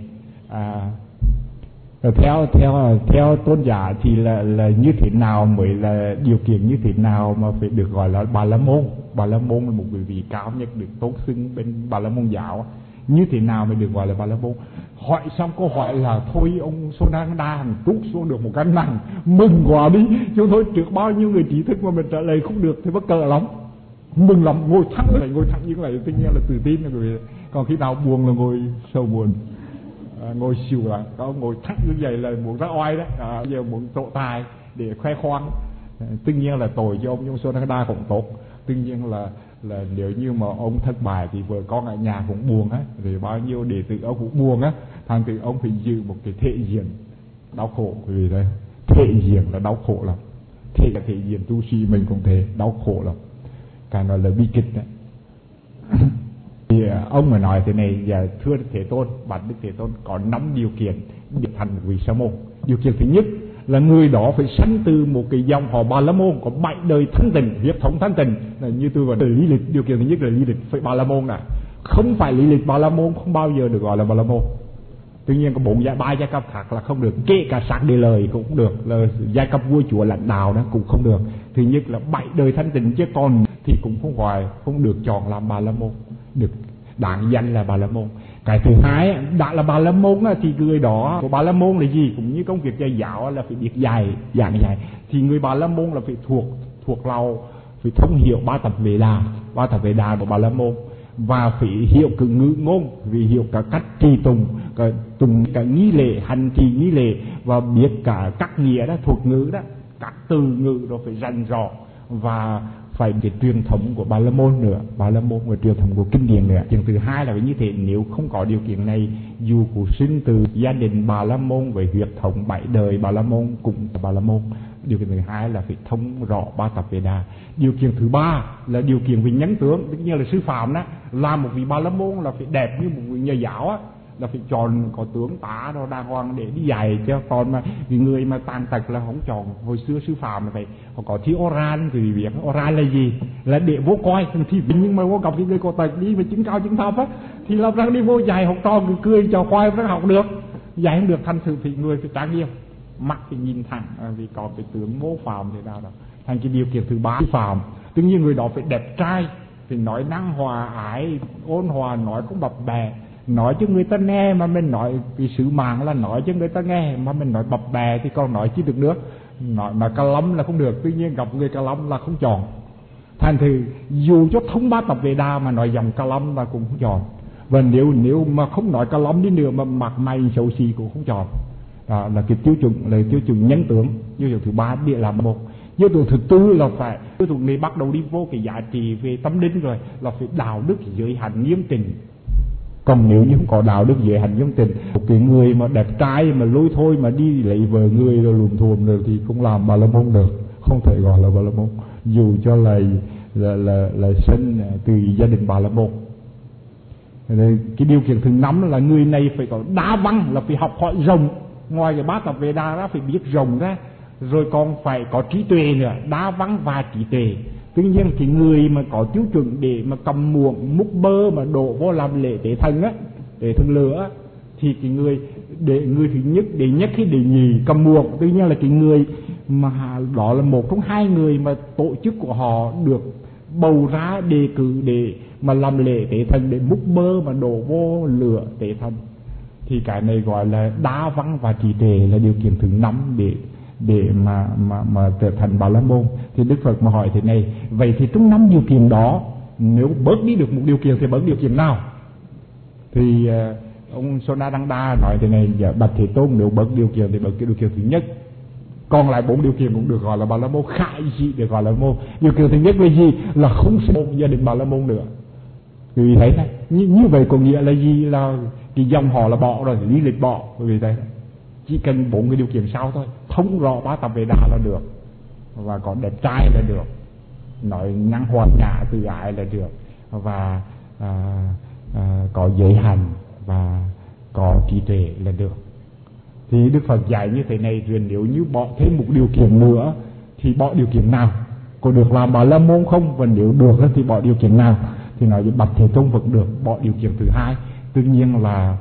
theo tôn giả thì là như thế nào mới là điều kiện như thế nào mà phải được gọi là Bà La Môn? Bà La Môn là một vị cao nhất được tôn xưng bên Bà La Môn giáo. Như thế nào mới được gọi là Bà La Môn? Hỏi xong câu hỏi là thôi ông Sonanda hẳn trút xuống được một cái nặng, mừng quá đi. Chứ thôi trước bao nhiêu người trí thức mà mình trả lời không được thì bất cờ lắm, mừng lắm, ngồi thẳng như vậy. Tất nhiên là tự tin là người. Còn khi nào buồn là ngồi sâu buồn, ngồi xìu lại. Có ngồi thẳng như vậy là muốn ra oai đấy, giờ muốn trổ tài để khoe khoang. Tất nhiên là tội cho ông Sonanda cũng tốt. Tất nhiên là nếu như mà ông thất bại thì vợ con ở nhà cũng buồn á, rồi bao nhiêu đệ tử ông cũng buồn á. Thành thì ông phải giữ một cái thể diện đau khổ. Vì thế thể diện là đau khổ lắm, thể diện tu sĩ mình cũng thế đau khổ lắm, cái nói là bi kịch đấy. Thì ông mà nói thế này, và thưa Đức Thế Tôn, bản Đức Thế Tôn có 5 điều kiện để thành vị sa môn. Điều kiện thứ nhất là người đó phải sanh từ một cái dòng họ Bà La Môn, có 7 đời thanh tịnh, huyết thống thanh tịnh. Như tôi gọi là lý lịch. Điều kiện thứ nhất là lý lịch phải Bà La Môn này, không phải lý lịch Bà La Môn không bao giờ được gọi là Bà La Môn. Tuy nhiên có 3 giai cấp khác là không được, kể cả sắc đề lời cũng không được, là giai cấp vua chúa lãnh đạo đó cũng không được. Thứ nhất là 7 đời thanh tịnh, chứ còn thì cũng không được chọn làm Bà La Môn, được đáng danh là Bà La Môn. Cái thứ hai, đã là Bà La Môn thì người đó của Bà La Môn là gì? Cũng như công việc dạy giáo là phải biết giảng dạy. Thì người Bà La Môn là phải thuộc thuộc lòng phải thông hiểu ba tập Vệ Đà của Bà La Môn, và phải hiểu cả ngữ ngôn, vì hiểu cả cách trì tùng, cả nghi lễ, hành trì nghi lễ, và biết cả các nghĩa đó, thuật ngữ đó, các từ ngữ đó phải rành rõ, và phải cái truyền thống của Bà La Môn nữa, Bà La Môn và truyền thống của kinh điển nữa. Chuyện thứ hai là như thế, nếu không có điều kiện này, dù cụ sinh từ gia đình Bà La Môn với huyết thống 7 đời Bà La Môn cũng Bà La Môn. Điều kiện thứ hai là phải thông rõ ba tập Vệ Đà. Điều kiện thứ ba là điều kiện về nhân tướng, tất nhiên là sư phạm đó, làm một vị Bà La Môn là phải đẹp như một vị nhà giáo á, là phải chọn có tướng tá rồi đàng hoàng để đi dạy, chứ còn mà người mà tàn tật là không chọn. Hồi xưa sư phạm là phải họ có thi oral, thì việc oral là gì, là để vô coi thì, nhưng mà vô gặp cái người có tật đi mà chứng cao chứng thấp á, thì làm ra đi vô dạy học trò cười chào khoai rất học được, dạy không được thành sự thì người phải trang nghiêm, mắt thì nhìn thẳng, vì có cái tướng mô phạm thế nào đó. Thành cái điều kiện thứ ba sư phạm, tất nhiên người đó phải đẹp trai, phải nói năng hòa ái ôn hòa, nói cũng bập bẹ, nói cho người ta nghe mà mình nói, vì sứ mạng là nói cho người ta nghe, mà mình nói bập bẹ thì còn nói chi được nữa. Nói mà ca lâm là không được, tuy nhiên gặp người ca lâm là không chọn. Thành thử dù cho thông ba tập Vệ Đà mà nói dòng ca lâm là cũng không chọn. Và nếu mà không nói ca lâm đi nữa mà mặt mày xấu xí cũng không chọn. Đó là cái tiêu chuẩn nhân tướng. Tiêu chuẩn thứ ba địa làm một. Tiêu chuẩn thứ tư là phải tiêu chuẩn này bắt đầu đi vô cái giá trị về tâm linh rồi, là phải đạo đức giới hạnh nghiêm trình. Còn nếu như không có đạo đức giới hạnh nghiêm trình, một cái người mà đẹp trai mà lôi thôi mà đi lấy vợ người rồi lùm thuồm rồi thì không làm Bà La Môn được, không thể gọi là Bà La Môn, dù cho là sinh từ gia đình Bà La Môn. Cái điều kiện thứ 5 là người này phải có đa văn, là phải học hỏi rộng, ngoài cái bát tập Vệ Đà ra phải biết rộng ra, rồi còn phải có trí tuệ nữa, đa văn và trí tuệ. Tuy nhiên thì người mà có tiêu chuẩn để mà cầm muỗng múc bơ mà đổ vô làm lễ tế thần á, để thần lửa, thì cái người thứ nhất, đệ nhất hay đệ nhì cầm muỗng, tuy nhiên là cái người mà đó là một trong hai người mà tổ chức của họ được bầu ra đề cử để mà làm lễ tế thần, để múc bơ mà đổ vô lửa tế thần, thì cái này gọi là đa văn và trí tuệ, là điều kiện thứ 5 để mà trở thành Bà La Môn. Thì Đức Phật mà hỏi thế này, vậy thì trong 5 điều kiện đó, nếu bớt đi được một điều kiện thì bớt điều kiện nào? Thì ông Sonadanda nói thế này, dạ, bạch Thế Tôn, nếu bớt điều kiện thì bớt cái điều kiện thứ nhất, còn lại 4 điều kiện cũng được gọi là Bà La Môn, khải dị để gọi là môn. Điều kiện thứ nhất là gì? Là không sinh một gia đình Bà La Môn nữa. Vì thấy đấy, như vậy có nghĩa là gì? Là cái dòng họ là bỏ rồi, lý lịch bỏ. Vì thế chỉ cần 4 cái điều kiện sau thôi, thông rõ ba tập Vệ Đà là được, và có đẹp trai là được, nói năng hoạt nhã từ ái là được, và có giới hành và có trí tuệ là được. Thì Đức Phật dạy như thế này, rồi nếu như bỏ thêm một điều kiện nữa thì bỏ điều kiện nào? Có được làm Bà La Môn không? Và nếu được thì bỏ điều kiện nào? Thì nói với bạch Thế Tôn vẫn được, bỏ điều kiện thứ 2. Tất nhiên là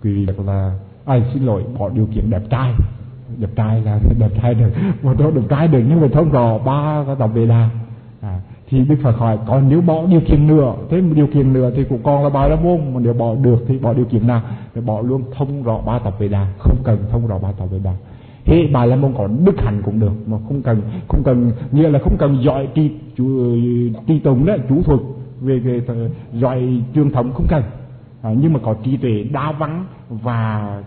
xin lỗi, bỏ điều kiện đẹp trai. Đẹp trai được, một đó đẹp trai được, nhưng mà thông rõ ba cái tập Vệ Đà. Thì Đức Phật hỏi, còn nếu bỏ điều kiện nữa, thêm một điều kiện nữa thì cũng còn là Bà La Môn, mà nếu bỏ được thì bỏ điều kiện nào? Thì bỏ luôn thông rõ ba tập Vệ Đà, không cần thông rõ ba tập Vệ Đà. Thế Bà La Môn có đức hạnh cũng được, mà không cần nghĩa là không cần giỏi tri tùng đó, chú thuật về giỏi truyền thống không cần, nhưng mà có trí tuệ đa văn và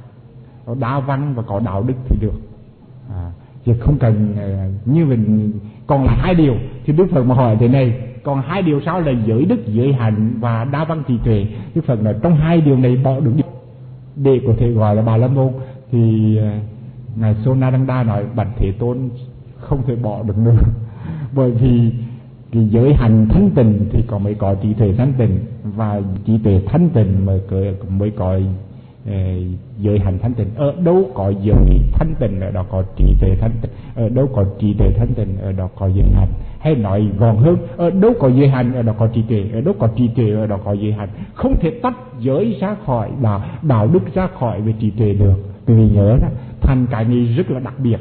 có đạo đức thì được. Chứ không cần như mình. Còn là 2 điều thì Đức Phật mà hỏi thế này, còn 2 điều sau là giới đức, giới hạnh và đa văn trí tuệ. Đức Phật nói trong 2 điều này bỏ được để có thể gọi là Bà La Môn. Thì ngài Sonadanda nói, bạch Thế Tôn không thể bỏ được nữa, bởi vì cái giới hạnh thanh tịnh thì mới có trí tuệ thanh tịnh, và trí tuệ thanh tịnh mới có giới hạnh thanh tịnh. Ở đâu có giới thanh tịnh ở đó có trí tuệ thanh tịnh, ở đâu có trí tuệ thanh tịnh ở đó có giới hạnh. Hay nói gọn hơn, ở đâu có giới hạnh ở đó có trí tuệ, ở đâu có trí tuệ ở đó có giới hạnh. Không thể tách giới ra khỏi đạo đức ra khỏi về trí tuệ được. Vì nhớ đó, thành cái này rất là đặc biệt.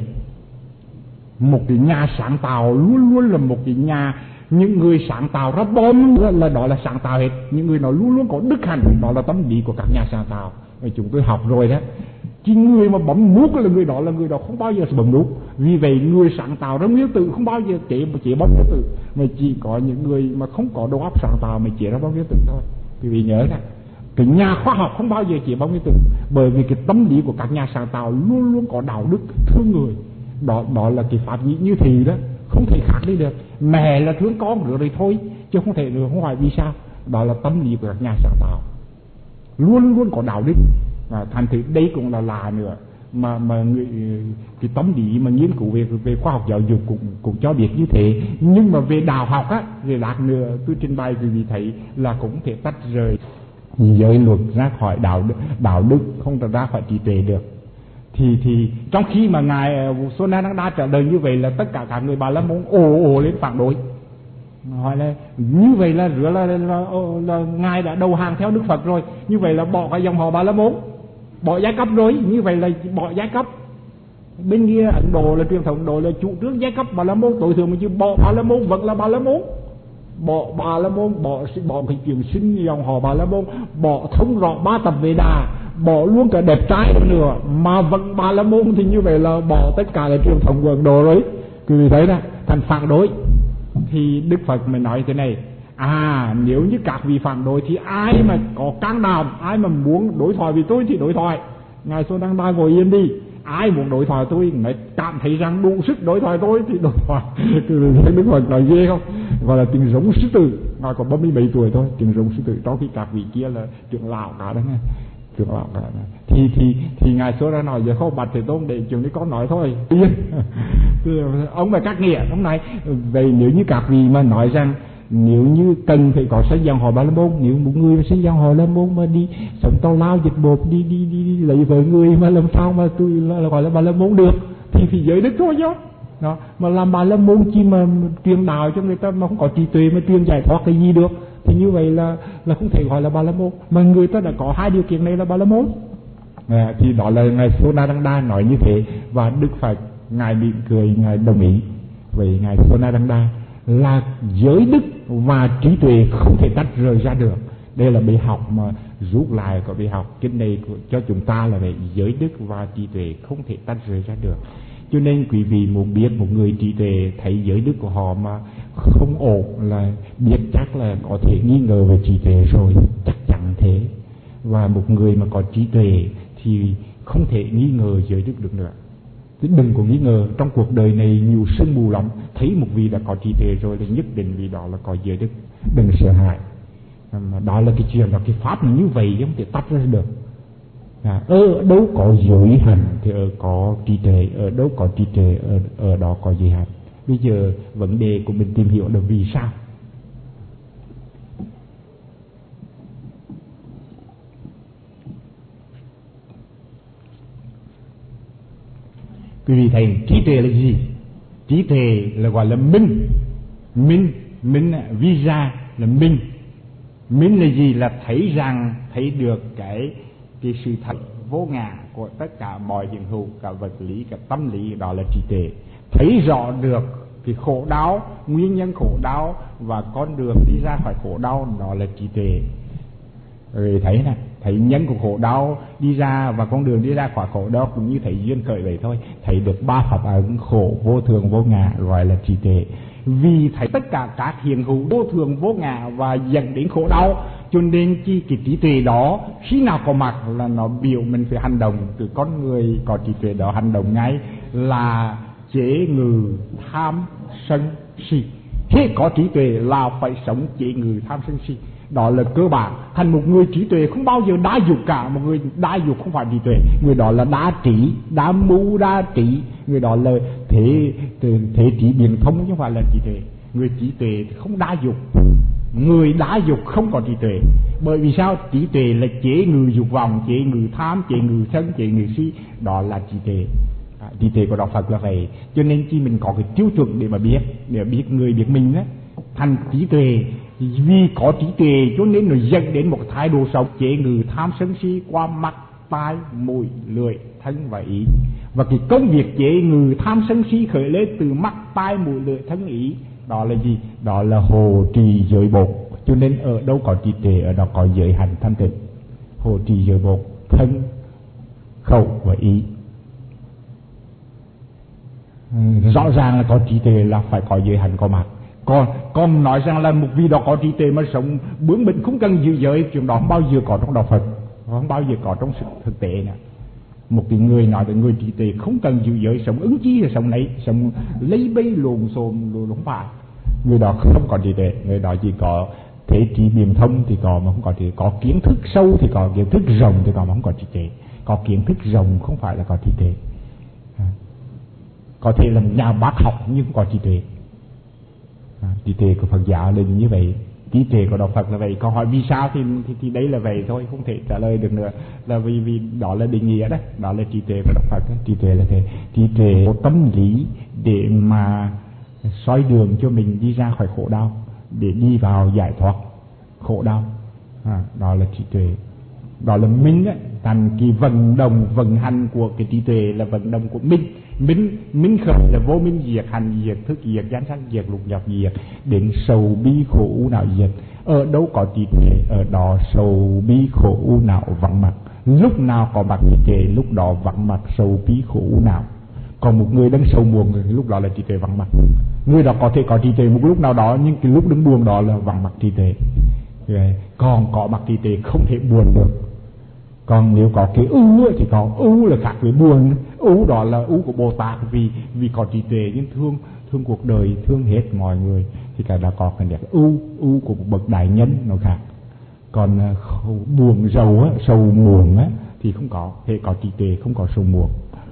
Một cái nhà sáng tạo luôn luôn là một cái nhà, những người sáng tạo ra bom là đó là sáng tạo hết. Những người nó luôn luôn có đức hạnh, đó là tâm lý của các nhà sáng tạo. Chúng tôi học rồi đó. Chỉ người mà bấm nút là người đó không bao giờ bấm nút. Vì vậy người sáng tạo ra nguyên tử không bao giờ chế bóng nguyên tử, mà chỉ có những người mà không có đầu óc sáng tạo mới chế ra bóng nguyên tử thôi. Quý vị nhớ đó, cái nhà khoa học không bao giờ chế bóng nguyên tử, bởi vì cái tâm lý của các nhà sáng tạo luôn luôn có đạo đức thương người. Đó là cái pháp nhĩ như thì đó, không thể khác đi được. Mẹ là thương con rồi thôi, chứ không thể được, không phải vì sao? Đó là tâm lý của các nhà sáng tạo, luôn luôn có đạo đức. Thành thử đây cũng là lạ nữa mà người, cái tâm lý mà nghiên cứu về khoa học giáo dục cũng cho biết như thế. Nhưng mà về đạo học á, về lát nữa tôi trình bày quý vị thấy là cũng thể tách rời giới luật ra khỏi đạo đức, không ra khỏi trí tuệ được. Thì trong khi mà ngài Sonananda trả lời như vậy là tất cả các người Bà La Môn ồ lên phản đối, hỏi là như vậy là ngài đã đầu hàng theo Đức Phật rồi, như vậy là bỏ cái dòng họ Bà La Môn, bỏ giai cấp rồi, như vậy là bỏ giai cấp. Bên kia Ấn Độ là truyền thống Ấn Độ là chủ trương giai cấp Bà La Môn tối thượng, mà chứ bỏ Bà La Môn vẫn là Bà La Môn, bỏ Bà La Môn, bỏ cái chuyện sinh dòng họ Bà La Môn, bỏ thông rõ 3 tập Vệ Đà, bỏ luôn cả đẹp trai nữa mà vẫn Bà La Môn, thì như vậy là bỏ tất cả là truyền thống của Ấn Độ rồi. Quý vị thấy đó, thành phản đối. Thì Đức Phật mới nói thế này: nếu như các vị phản đối thì ai mà có can đảm, ai mà muốn đối thoại với tôi thì đối thoại. Ngài Sonananda ngồi yên đi, ai muốn đối thoại tôi, người cảm thấy rằng đủ sức đối thoại tôi thì đối thoại. Thấy Đức Phật nói ghê không? Gọi là tiếng giống sư tử. Ngài có 37 tuổi thôi, tiếng giống sư tử, trong khi các vị kia là trưởng lão cả đó nghe. Trưởng lão cả đó. Thì Ngài Sonananda nói giờ không bạch Thế Tôn để chuyện đi con nói thôi. Ông phải cắt nghĩa, ông nói vậy nếu như các vị mà nói rằng nếu như cần phải có sinh dòng họ Bà La Môn, nếu một người mà sinh dòng họ Bà La Môn mà đi sống tào lao dịch bột, đi lấy vợ người mà làm sao mà tôi là gọi là Bà La Môn được, thì giới đức thôi chứ. Đó, mà làm Bà La Môn chi mà truyền đạo cho người ta mà không có trí tuệ mà truyền giải thoát cái gì được, thì như vậy là không thể gọi là Bà La Môn. Mà người ta đã có hai điều kiện này là Bà La Môn. Thì đó là ngài Sonananda nói như thế, và Đức Phật ngài mỉm cười, ngài đồng ý. Vậy ngài Sonananda là giới đức và trí tuệ không thể tách rời ra được. Đây là bài học mà rút lại của bài học kinh này cho chúng ta là về giới đức và trí tuệ không thể tách rời ra được. Cho nên quý vị muốn biết một người trí tuệ thấy giới đức của họ mà không ổn là biết chắc là có thể nghi ngờ về trí tuệ rồi, chắc chắn thế. Và một người mà có trí tuệ thì không thể nghi ngờ giới đức được nữa. Chứ đừng có nghi ngờ, trong cuộc đời này nhiều sương mù lắm, thấy một vị đã có trí tuệ rồi thì nhất định vì đó là có giới đức, đừng sợ hãi. Đó là cái chuyện, đó cái pháp như vậy không thể tách ra được. Ở đâu có giới hành thì có trí tuệ, ở đâu có trí tuệ ở đó có giới hành. Bây giờ vấn đề của mình tìm hiểu là vì sao. Quý vị thấy trí tuệ là gì? Trí tuệ là gọi là minh visa là minh. Minh là gì? Là thấy được cái sự thật vô ngã của tất cả mọi hiện hữu, cả vật lý, cả tâm lý, đó là trí tuệ. Thấy rõ được cái khổ đau, nguyên nhân khổ đau và con đường đi ra khỏi khổ đau, đó là trí tuệ. Rồi thấy nè, thấy nhân của khổ đau đi ra và con đường đi ra khỏi khổ đau cũng như thấy duyên khởi vậy thôi. Thấy được ba pháp ấn khổ, vô thường, vô ngã, gọi là trí tuệ. Vì thấy tất cả các hiện hữu vô thường, vô ngã và dẫn đến khổ đau, cho nên cái trí tuệ đó khi nào có mặt là nó biểu mình phải hành động. Từ con người có trí tuệ đó hành động ngay là chế ngự tham sân si. Thế có trí tuệ là phải sống chế ngự tham sân si. Đó là cơ bản. Thành một người trí tuệ không bao giờ đa dục cả. Một người đa dục không phải trí tuệ. Người đó là đa trí, đa mưu, đa trí. Người đó là thế trí biện thông, chứ không phải là trí tuệ. Người trí tuệ không đa dục. Người đa dục không có trí tuệ. Bởi vì sao? Trí tuệ là chế ngự dục vọng, chế ngự tham, chế ngự sân, chế ngự si. Đó là trí tuệ. Trí tuệ của Đạo Phật là vậy. Cho nên chỉ mình có cái tiêu chuẩn để mà biết, để biết người biết mình đó. Thành trí tuệ. Vì có trí tuệ cho nên nó dẫn đến một thái độ sống chế ngự tham sân si qua mắt, tai, mũi, lưỡi, thân và ý. Và cái công việc chế ngự tham sân si khởi lên từ mắt, tai, mũi, lưỡi, thân, ý, đó là gì? Đó là hộ trì giới bột. Cho nên ở đâu có trí tuệ, ở đó có giới hành thanh tịnh. Hộ trì giới bột, thân, khẩu và ý. Rõ ràng là có trí tuệ là phải có giới hạnh có mặt. Còn nói rằng là một vị đó có trí tuệ mà sống bướng bỉnh không cần giữ giới, chuyện đó không bao giờ có trong đạo Phật, không bao giờ có trong sự thực tế nữa. Một cái người nói với người trí tuệ không cần giữ giới, sống ứng chí là sống lấy, sống lấy bấy lùn xồm không phải. Người đó không có trí tuệ, người đó chỉ có thế trí biện thông thì có mà không có trí tuệ. Có kiến thức sâu thì có, kiến thức rộng thì có mà không có trí tuệ. Có kiến thức rộng không phải là có trí tuệ. Có thể là một nhà bác học nhưng không có trí tuệ. Trí tuệ của Phật giáo là như vậy, trí tuệ của đạo Phật là vậy. Còn hỏi vì sao thì đấy là vậy thôi, không thể trả lời được nữa, là vì đó là định nghĩa đó, đó là trí tuệ của đạo Phật đó. Trí tuệ là thế, trí tuệ tâm lý để mà soi đường cho mình đi ra khỏi khổ đau, để đi vào giải thoát khổ đau. Đó là trí tuệ, đó là minh á. Thành cái vận hành của cái trí tuệ là vận động của minh khởi là vô minh diệt, hành diệt, thức diệt, danh sắc diệt, lục nhập diệt, đến sầu bi khổ u não diệt. Ở đâu có trí tuệ, ở đó sầu bi khổ u não vắng mặt. Lúc nào có mặt trí tuệ, lúc đó vắng mặt sầu bi khổ u não. Còn một người đang sầu buồn, lúc đó là trí tuệ vắng mặt. Người đó có thể có trí tuệ một lúc nào đó, nhưng cái lúc đứng buồn đó là vắng mặt trí tuệ. Còn có mặt trí tuệ không thể buồn được. Còn nếu có cái ưu thì có ưu là khác với buồn. Ưu đó là ưu của Bồ Tát, vì có trí tuệ nhưng thương cuộc đời, thương hết mọi người, thì cái đó có cái ưu của một bậc đại nhân nó khác. Còn buồn sầu muộn thì không có. Thế có trí tuệ không có sầu muộn.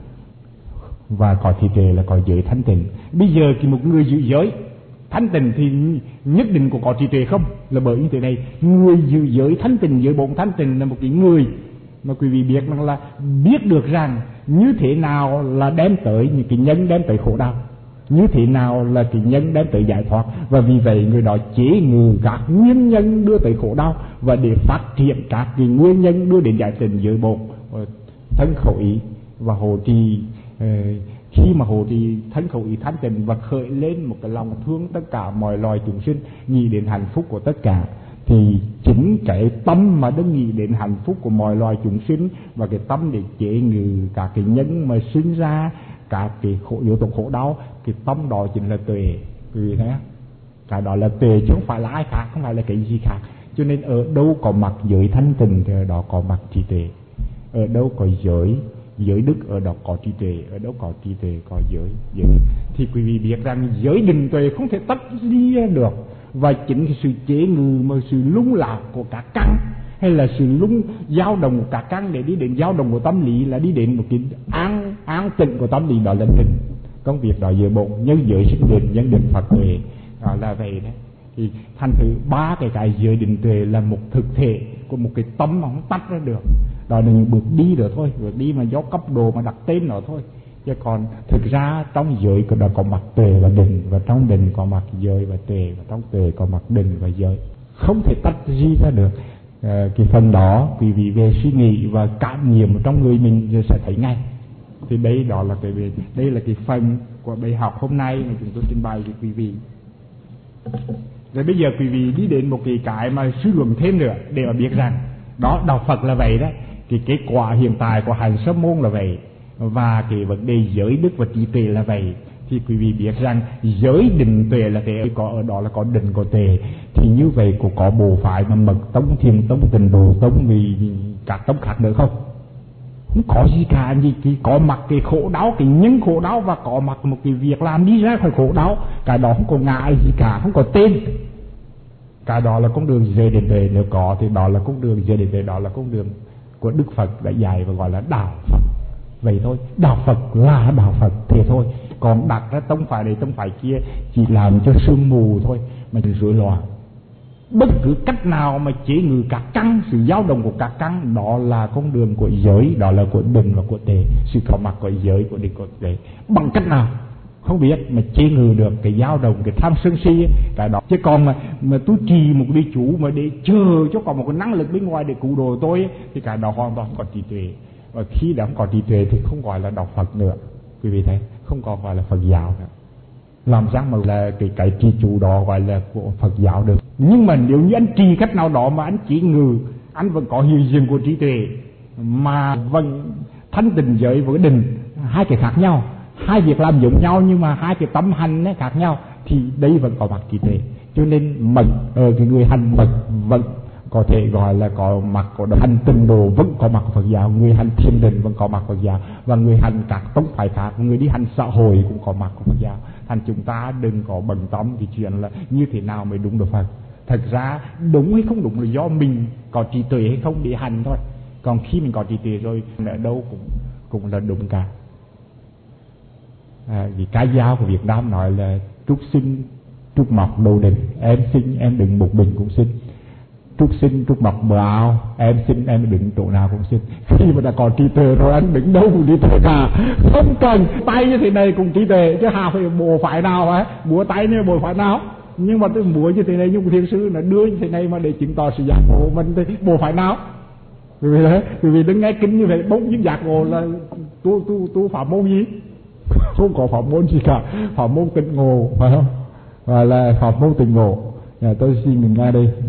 Và có trí tuệ là có giới thanh tịnh. Bây giờ thì một người giữ giới thanh tịnh thì nhất định có trí tuệ không? Là bởi như thế này, người giữ giới thanh tịnh, giới bổn thanh tịnh là một cái người mà quý vị biết là biết được rằng như thế nào là đem tới những cái nhân đem tới khổ đau, như thế nào là cái nhân đem tới giải thoát. Và vì vậy người đó chế ngự các nguyên nhân đưa tới khổ đau, và để phát triển các cái nguyên nhân đưa đến giải tịnh giới bổn thân khẩu ý. Và hộ trì khi mà hộ trì thân khẩu ý thanh tịnh và khởi lên một cái lòng thương tất cả mọi loài chúng sinh, nghĩ đến hạnh phúc của tất cả, thì chính cái tâm mà đang nghĩ đến hạnh phúc của mọi loài chúng sinh, và cái tâm để chế ngự cả cái nhân mà sinh ra cả cái yếu tố khổ đau, cái tâm đó chính là tuệ. Vì thế cái đó là tuệ chứ không phải là ai khác, không phải là cái gì khác. Cho nên ở đâu có mặt giới thanh tịnh thì ở đó có mặt trí tuệ. Ở đâu có giới đức, ở đó có trí tuệ. Ở đâu có trí tuệ có giới đức. Thì quý vị biết rằng giới định tuệ không thể tách ly được. Và chính cái sự chế ngự mà sự lung lạc của cả căn, hay là sự dao động của cả căn để đi đến dao động của tâm lý, là đi đến một cái an tịnh của tâm lý, đó là định. Công việc đó giới bổn, nhân giới sinh định, nhân định Phật tuệ, đó là vậy đấy. Thì thành thử ba cái giới định tuệ là một thực thể của một cái tâm mà không tách ra được. Đó là những bước đi rồi thôi, bước đi mà do cấp độ mà đặt tên nó thôi. Chứ còn thực ra trong giới đó có mặt tuệ và định, và trong định có mặt giới và tuệ, và trong tuệ có mặt định và giới, không thể tách riêng ra được. Cái phần đó quý vị về suy nghĩ và cảm nghiệm trong người mình sẽ thấy ngay. Thì đây đó là đây là cái phần của bài học hôm nay mà chúng tôi trình bày với quý vị. Rồi bây giờ quý vị đi đến một cái mà suy luận thêm nữa để mà biết rằng đó, đạo Phật là vậy đó, cái kết quả hiện tại của hành pháp môn là vậy, và cái vấn đề giới đức và trí tuệ là vậy. Thì quý vị biết rằng giới định tuệ là thế, có ở đó là có định có tuệ. Thì như vậy có bộ phái mà Mật Tông, Thiền Tông, Tịnh Độ Tông vì các tông khác nữa không? Không có gì cả. Chỉ có mặt cái khổ đau, cái nhân khổ đau, và có mặt một cái việc làm đi ra khỏi khổ đau. Cái đó không có ngại gì cả, không có tên. Cái đó là con đường giới định tuệ. Nếu có thì đó là con đường giới định tuệ, đó là con đường của Đức Phật đã dạy và gọi là đạo Phật. Vậy thôi, đạo Phật là đạo Phật thế thôi. Còn đặt ra tông phải này tông phải kia chỉ làm cho sương mù thôi mà rối loạn. Bất cứ cách nào mà chế ngự các căn, sự dao động của các căn, đó là con đường của giới, đó là của định và của tuệ. Sự có mặt của giới, của định, của tuệ, bằng cách nào không biết mà chế ngự được cái dao động, cái tham sân si cái đó. Chứ còn mà tôi trì một đi chủ mà để chờ cho có một cái năng lực bên ngoài để cứu độ tôi thì cái đó hoàn toàn không có trí tuệ. Và khi đã không có trí tuệ thì không gọi là đạo Phật nữa. Quý vị thấy, không còn gọi là Phật giáo nữa. Làm sao mà là cái trì chủ đó gọi là của Phật giáo được. Nhưng mà nếu như anh trì cách nào đó mà anh chỉ ngự, anh vẫn có hiện diện của trí tuệ, mà vẫn thanh tịnh giới với định, hai cái khác nhau. hai việc làm giống nhau nhưng mà hai cái tâm hành ấy khác nhau, thì đây vẫn có mặt trí tuệ. Cho nên mật cái người hành mật vẫn có thể gọi là có mặt của hành tịnh độ, vẫn có mặt của Phật giáo. Người hành thiền định vẫn có mặt Phật giáo, và người hành các tông phái khác, người đi hành xã hội cũng có mặt của Phật giáo. Thành chúng ta đừng có bận tâm cái chuyện là như thế nào mới đúng được Phật. Thật ra đúng hay không đúng là do mình có trí tuệ hay không để hành thôi. Còn khi mình có trí tuệ rồi, ở đâu cũng là đúng cả. Vì cái giáo của Việt Nam nói là trúc sinh trúc mọc đồ định, em sinh em đừng một mình cũng sinh. Trúc sinh trúc mọc bờ ao, em sinh em đừng chỗ nào cũng sinh. Khi mà đã có trí tuệ rồi, anh đứng đâu cũng trí tuệ cả. Không cần tay như thế này cũng trí tuệ, chứ hà phải bộ phải nào ấy, múa tay như bộ phải nào. Nhưng mà tôi múa như thế này, nhưng thiền sư là đưa như thế này mà để chứng tỏ sự giác ngộ mình thì bộ phải nào. Vì đứng nghe kinh như vậy, bỗng những giác ngộ là tu pháp môn gì? Không có pháp môn gì cả, pháp môn tịnh ngộ, phải không? Và là pháp môn tịnh ngộ. Tôi xin mình nghe đây.